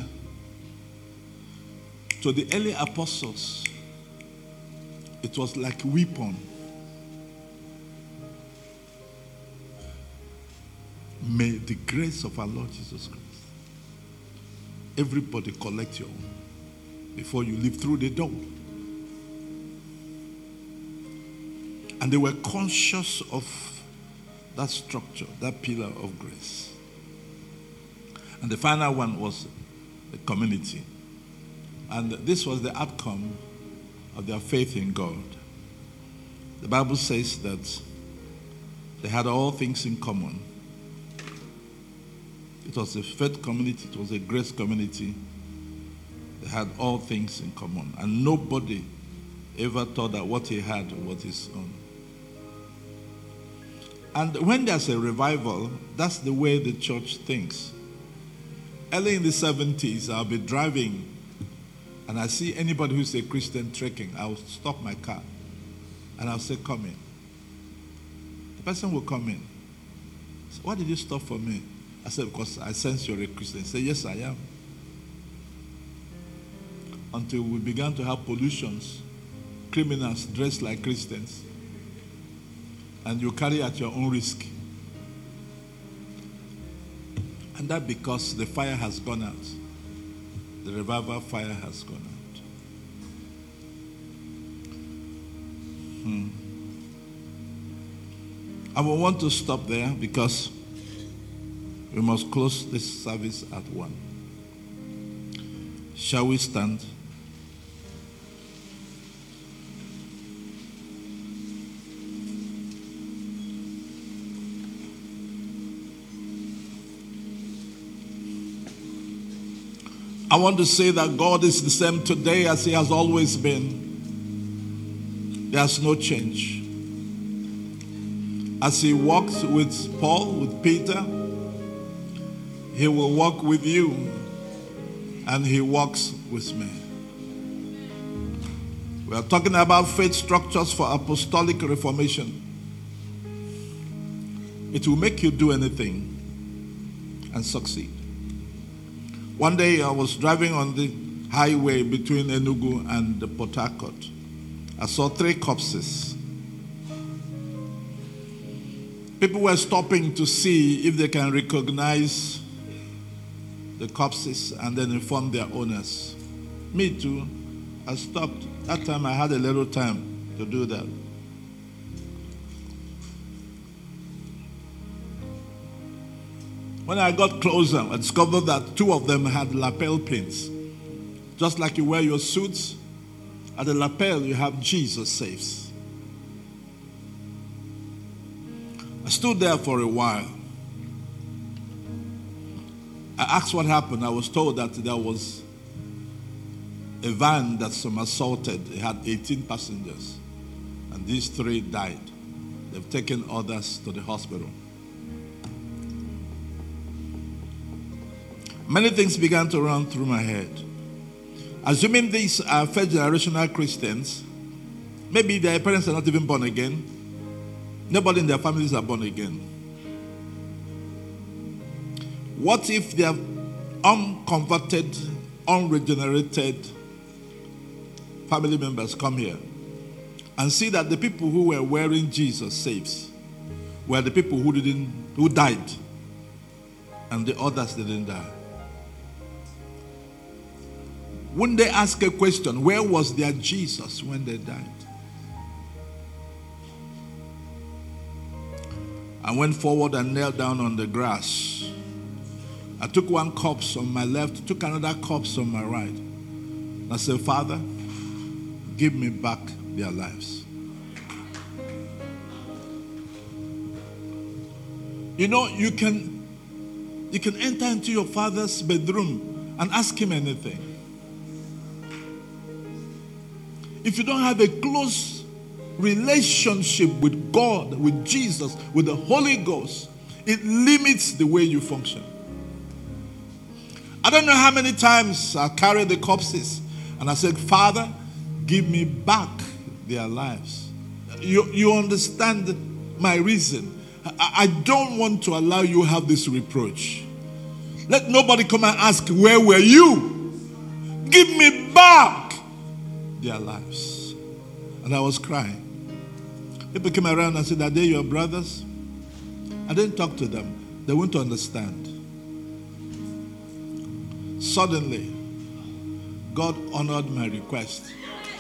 to the early apostles, it was like a weapon. May the grace of our Lord Jesus Christ, everybody collect your own before you leave through the door. And they were conscious of that structure, that pillar of grace. And the final one was the community. And this was the outcome of their faith in God. The Bible says that they had all things in common. It was a faith community. It was a grace community. They had all things in common. And nobody ever thought that what he had was his own. And when there's a revival, that's the way the church thinks. Early in the 70s, I'll be driving and I see anybody who's a Christian trekking. I'll stop my car and I'll say, come in. The person will come in. So, why did you stop for me? I said, because I sense you're a Christian. He said, yes, I am. Until we began to have pollutions, criminals dressed like Christians, and you carry at your own risk. And that because the fire has gone out. The revival fire has gone out. I will want to stop there because we must close this service at 1. Shall we stand? I want to say that God is the same today as he has always been. There's no change. As he walked with Paul, with Peter, he will walk with you, and he walks with me. We are talking about faith structures for apostolic reformation. It will make you do anything and succeed. One day I was driving on the highway between Enugu and Port Harcourt. I saw 3 corpses. People were stopping to see if they can recognize the corpses and then inform their owners. Me too. I stopped. That time I had a little time to do that. When I got closer, I discovered that 2 of them had lapel pins. Just like you wear your suits, at the lapel you have Jesus Saves. I stood there for a while. I asked what happened. I was told that there was a van that some assaulted. It had 18 passengers. And these 3 died. They've taken others to the hospital. Many things began to run through my head. Assuming these are first generational Christians, maybe their parents are not even born again. Nobody in their families are born again. What if they are unconverted, unregenerated family members come here and see that the people who were wearing Jesus Saves were the people who died, and the others didn't die? Wouldn't they ask a question, where was their Jesus when they died? I went forward and knelt down on the grass. I took 1 corpse on my left, took another corpse on my right. And I said, Father, give me back their lives. You know, you can enter into your father's bedroom and ask him anything. If you don't have a close relationship with God, with Jesus, with the Holy Ghost, it limits the way you function. I don't know how many times I carried the corpses and I said, Father, give me back their lives. You understand my reason. I don't want to allow you to have this reproach. Let nobody come and ask, where were you? Give me back their lives. And I was crying. People came around and said, are they your brothers? I didn't talk to them. They wouldn't understand. Suddenly, God honored my request.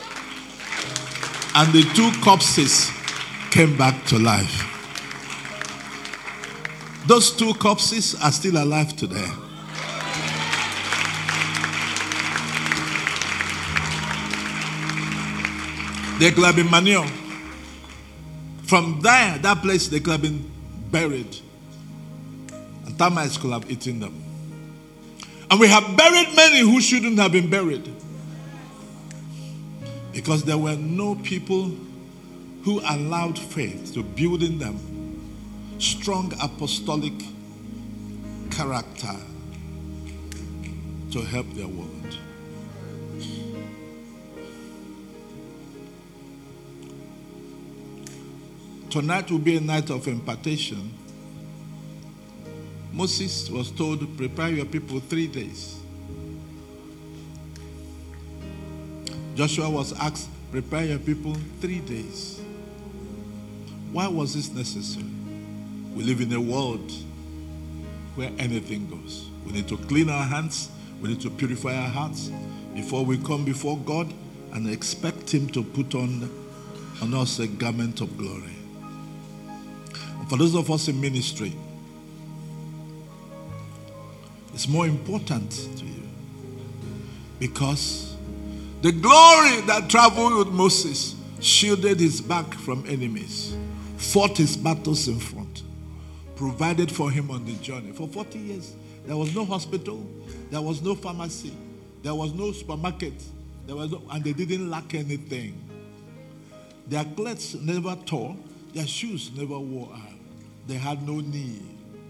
And the 2 corpses came back to life. Those 2 corpses are still alive today. They could have been manure. From there, that place, they could have been buried. And termites could have eaten them. And we have buried many who shouldn't have been buried. Because there were no people who allowed faith to build in them strong apostolic character to help their world. Tonight will be a night of impartation. Moses was told, prepare your people 3 days. Joshua was asked, prepare your people 3 days. Why was this necessary? We live in a world where anything goes. We need to clean our hands. We need to purify our hearts before we come before God and expect Him to put on us a garment of glory. And for those of us in ministry, it's more important to you because the glory that traveled with Moses shielded his back from enemies, fought his battles in front, provided for him on the journey. For 40 years, there was no hospital, there was no pharmacy, there was no supermarket, and they didn't lack anything. Their clothes never tore, their shoes never wore out. They had no need.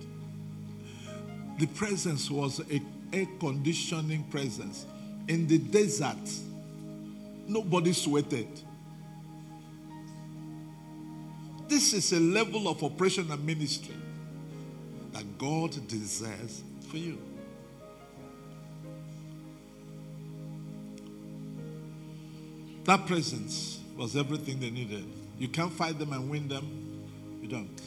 The presence was a air conditioning presence. In the desert, nobody sweated. This is a level of operation and ministry that God desires for you. That presence was everything they needed. You can't fight them and win them. You don't.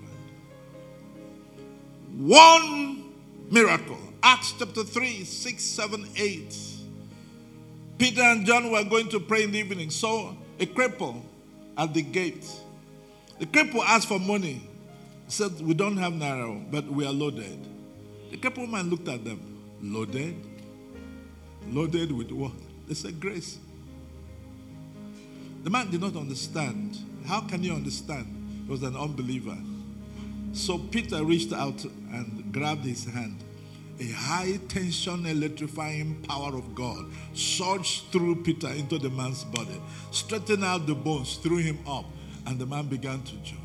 One miracle. Acts chapter 3, 6, 7, 8. Peter and John were going to pray in the evening. Saw a cripple at the gate. The cripple asked for money. He said, we don't have naira, but we are loaded. The crippled man looked at them. Loaded? Loaded with what? They said, grace. The man did not understand. How can you understand? He was an unbeliever. So Peter reached out and grabbed his hand. A high-tension, electrifying power of God surged through Peter into the man's body, straightened out the bones, threw him up, and the man began to jump.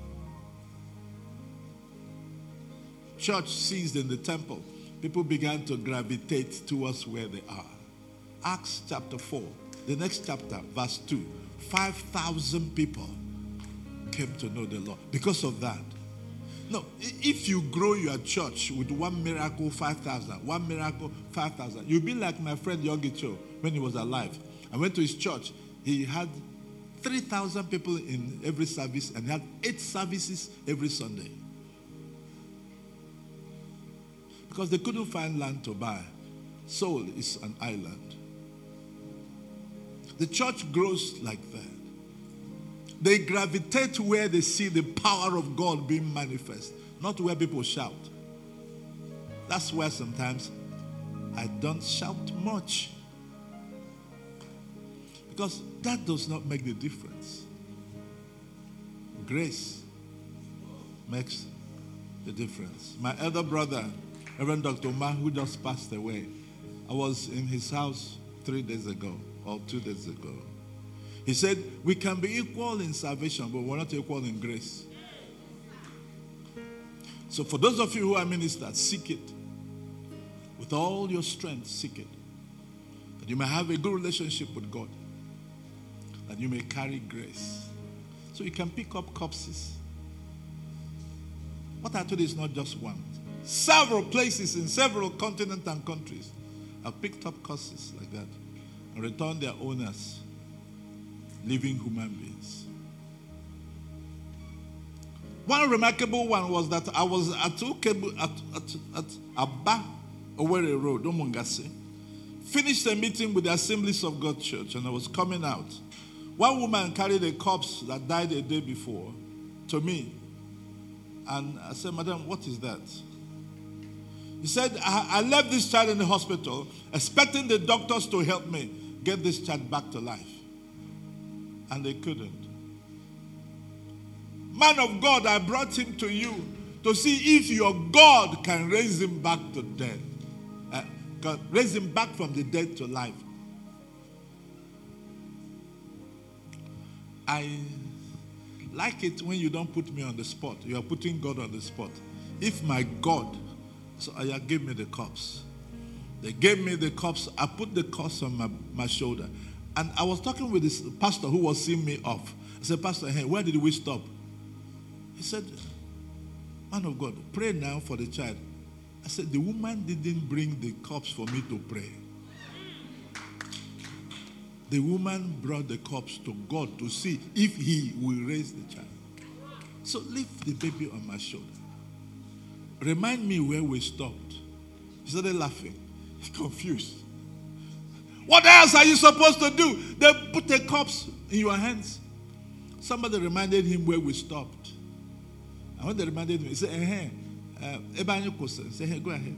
Church ceased in the temple. People began to gravitate towards where they are. Acts chapter 4, the next chapter, verse 2. 5,000 people came to know the Lord because of that. No, if you grow your church with one miracle, 5,000, one miracle, 5,000, you'll be like my friend Yogi Cho when he was alive. I went to his church. He had 3,000 people in every service and he had 8 services every Sunday. Because they couldn't find land to buy. Seoul is an island. The church grows like that. They gravitate where they see the power of God being manifest, not where people shout. That's where sometimes I don't shout much. Because that does not make the difference. Grace makes the difference. My elder brother, Reverend Dr. Ma, who just passed away, I was in his house 3 days ago or 2 days ago. He said, we can be equal in salvation, but we're not equal in grace. So for those of you who are ministers, seek it. With all your strength, seek it. That you may have a good relationship with God. That you may carry grace. So you can pick up corpses. What I told you is not just one. Several places in several continents and countries have picked up corpses like that and returned their owners. Living human beings. One remarkable one was that I was at Abba Owerri Road, Omongase. Finished a meeting with the Assemblies of God Church and I was coming out. One woman carried a corpse that died a day before to me. And I said, Madam, what is that? He said, I left this child in the hospital expecting the doctors to help me get this child back to life. And they couldn't. Man of God, I brought him to you to see if your God can raise him back to death. Can raise him back from the dead to life. I like it when you don't put me on the spot. You are putting God on the spot. If my God, so I gave me the cups. They gave me the cups. I put the cups on my shoulder. And I was talking with this pastor who was seeing me off. I said, Pastor, hey, where did we stop? He said, man of God, pray now for the child. I said, the woman didn't bring the cups for me to pray. The woman brought the cups to God to see if he will raise the child. So leave the baby on my shoulder. Remind me where we stopped. He started laughing. He's confused. What else are you supposed to do? They put the cups in your hands. Somebody reminded him where we stopped. And when they reminded me, he said, he said, hey, go ahead.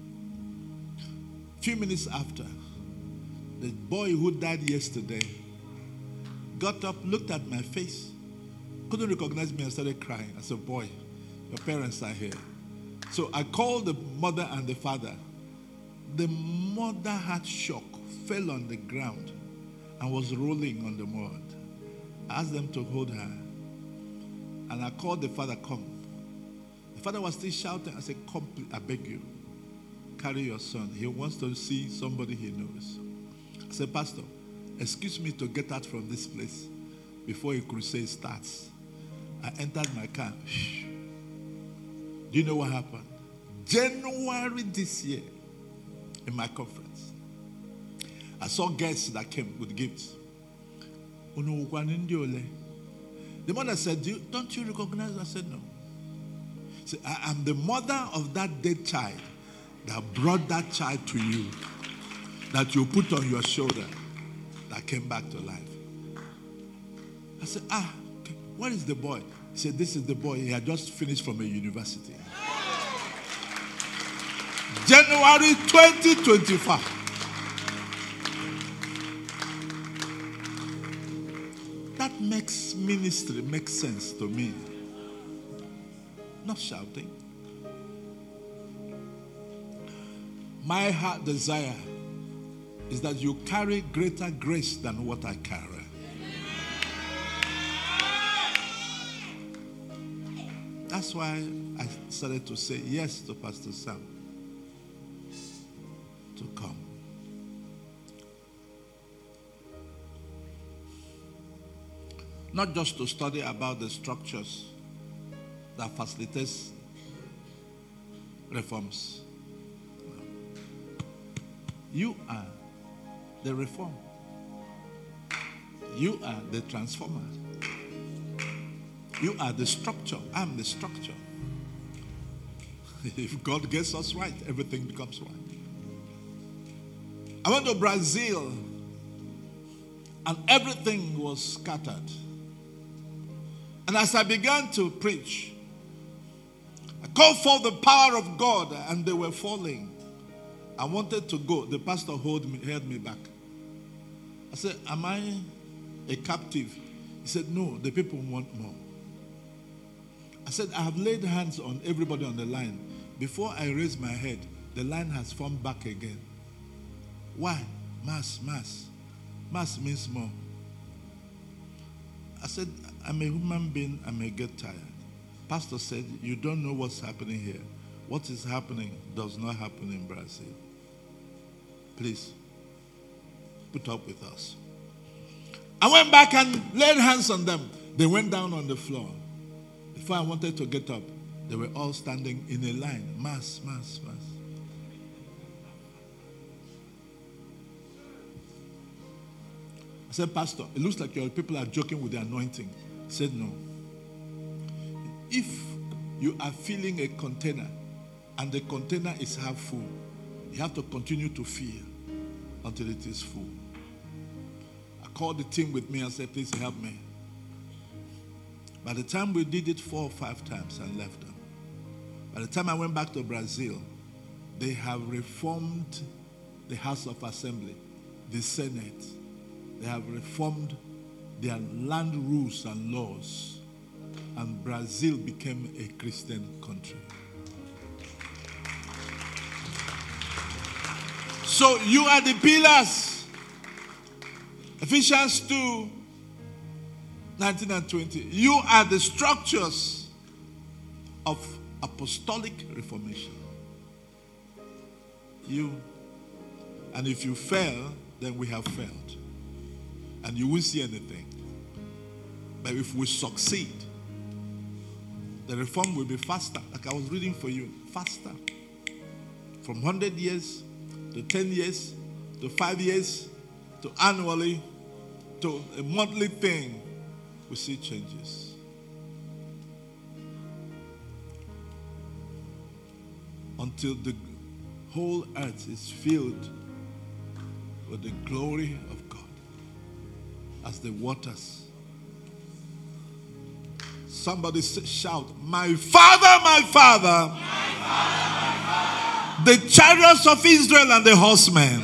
A few minutes after, the boy who died yesterday got up, looked at my face, couldn't recognize me and started crying. I said, boy, your parents are here. So I called the mother and the father. The mother had shock, fell on the ground and was rolling on the mud. I asked them to hold her. And I called the father, come. The father was still shouting. I said, come, I beg you. Carry your son. He wants to see somebody he knows. I said, Pastor, excuse me to get out from this place before a crusade starts. I entered my car. Do you know what happened? January this year, in my conference, I saw guests that came with gifts. The mother said, don't you recognize? I said, no. She said, I am the mother of that dead child that brought that child to you, that you put on your shoulder, that came back to life. I said, okay. Where is the boy? He said, this is the boy. He had just finished from a university. January 2025. That makes ministry make sense to me. Not shouting. My heart desire is that you carry greater grace than what I carry. That's why I started to say yes to Pastor Sam to come. Not just to study about the structures that facilitates reforms. You are the reform. You are the transformer. You are the structure. I'm the structure. If God gets us right, everything becomes right. I went to Brazil and everything was scattered. And as I began to preach, I called for the power of God and they were falling. I wanted to go. The pastor held me back. I said, am I a captive? He said, no, the people want more. I said, I have laid hands on everybody on the line. Before I raise my head, the line has formed back again. Why? Mass. Mass means more. I said, I'm a human being, I may get tired. Pastor said, you don't know what's happening here. What is happening does not happen in Brazil. Please, put up with us. I went back and laid hands on them. They went down on the floor. Before I wanted to get up, they were all standing in a line. Mass. I said, Pastor, it looks like your people are joking with the anointing. He said, no. If you are filling a container and the container is half full, you have to continue to fill until it is full. I called the team with me and said, please help me. By the time we did it 4 or 5 times and left them. By the time I went back to Brazil, they have reformed the House of Assembly, the Senate. They have reformed their land rules and laws. And Brazil became a Christian country. So you are the pillars. Ephesians 2, 19 and 20. You are the structures of apostolic reformation. You. And if you fail, then we have failed. And you won't see anything. But if we succeed, the reform will be faster. Like I was reading for you, faster. From 100 years to 10 years to 5 years to annually to a monthly thing, we see changes. Until the whole earth is filled with the glory of God as the waters. Somebody shout, my Father, my Father. My Father, my Father. The chariots of Israel and the horsemen.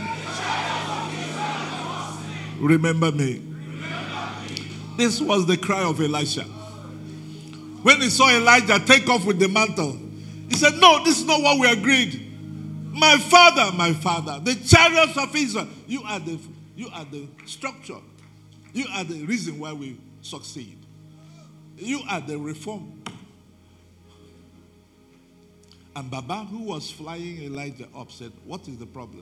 Remember me. This was the cry of Elisha. When he saw Elijah take off with the mantle, he said, no, this is not what we agreed. My Father, the chariots of Israel. You are the structure. You are the reason why we succeed. You are the reform. And Baba, who was flying Elijah up, said, what is the problem?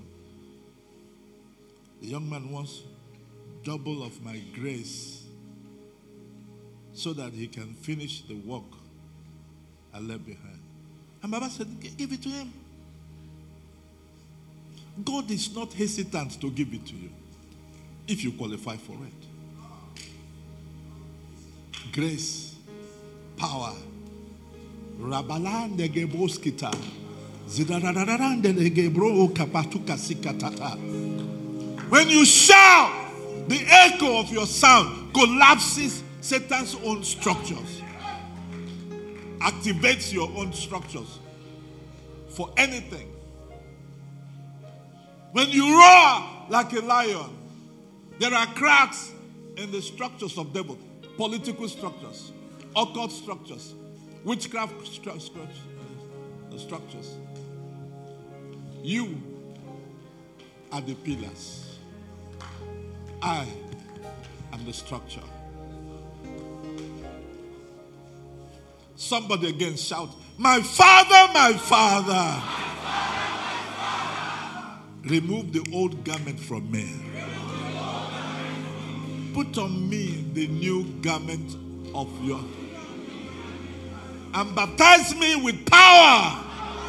The young man wants double of my grace so that he can finish the work I left behind. And Baba said, give it to him. God is not hesitant to give it to you if you qualify for it. Grace, power. Rabalande gebroskita. Zidarararande gebro kapatuka sikatata. When you shout, the echo of your sound collapses Satan's own structures. Activates your own structures for anything. When you roar like a lion, there are cracks in the structures of devil. Political structures, occult structures, witchcraft structures. You are the pillars. I am the structure. Somebody again shout, my Father, my Father. My Father, my Father. Remove the old garment from me. Put on me the new garment of your. And baptize me with power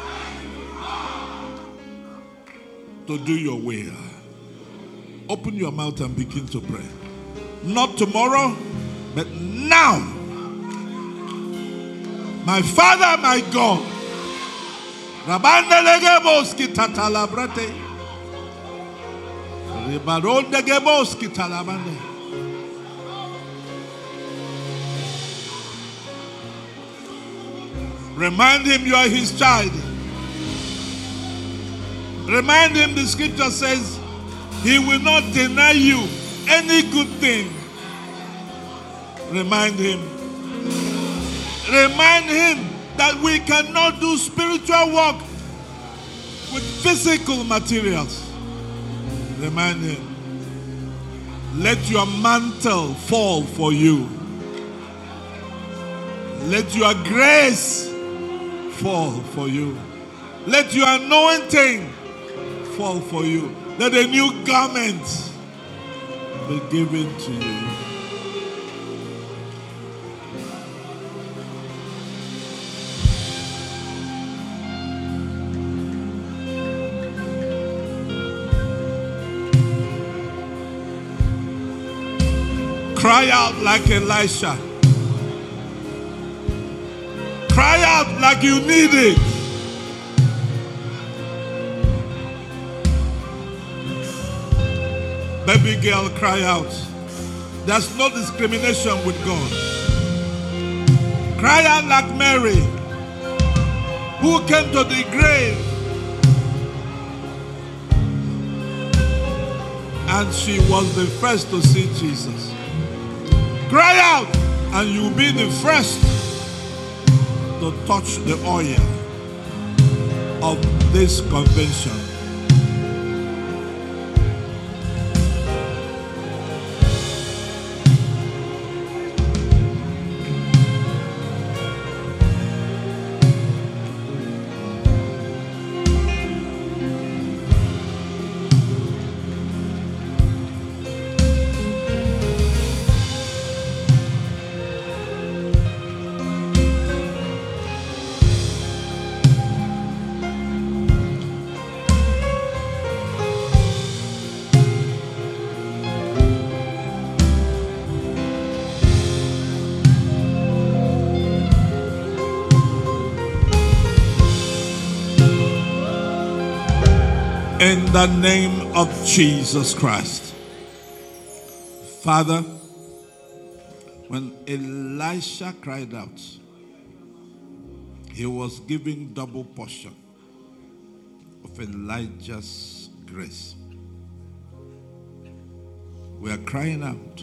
to do your will. Open your mouth and begin to pray. Not tomorrow, but now. My Father, my God. Rabandelegebowski tatalabrate. Ribarondegebowski talabande. Remind him you are his child. Remind him the scripture says he will not deny you any good thing. Remind him. Remind him that we cannot do spiritual work with physical materials. Remind him. Let your mantle fall for you. Let your grace fall for you. Let your anointing fall for you. Let a new garment be given to you. Cry out like Elisha. Cry out like you need it. Baby girl, cry out. There's no discrimination with God. Cry out like Mary, who came to the grave and she was the first to see Jesus. Cry out and you'll be the first to touch the oil of this convention. In the name of Jesus Christ. Father, when Elisha cried out, he was given double portion of Elijah's grace. We are crying out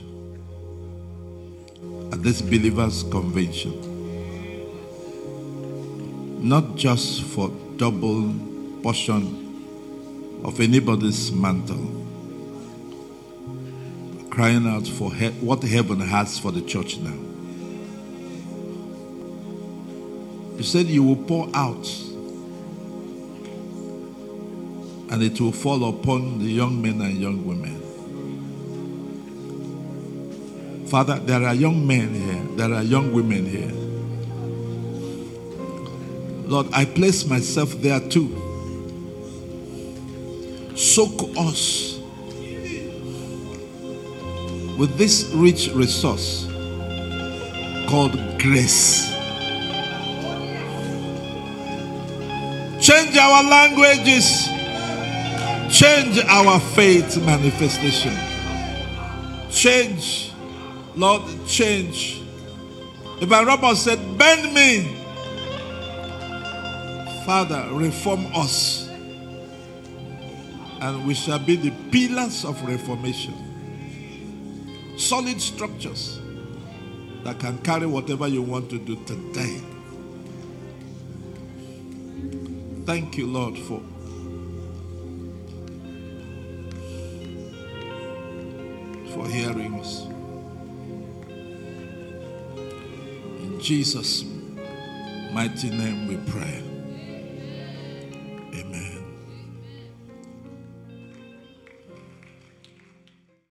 at this believers' convention, not just for double portion of anybody's mantle, crying out for what heaven has for the church now. You said you will pour out and it will fall upon the young men and young women. Father, there are young men here, there are young women here. Lord, I place myself there too. Soak us with this rich resource called grace. Change our languages. Change our faith manifestation. Change. Lord, change. If my rabbi said, bend me. Father, reform us. And we shall be the pillars of reformation. Solid structures that can carry whatever you want to do today. Thank you, Lord, for hearing us. In Jesus' mighty name we pray. Amen.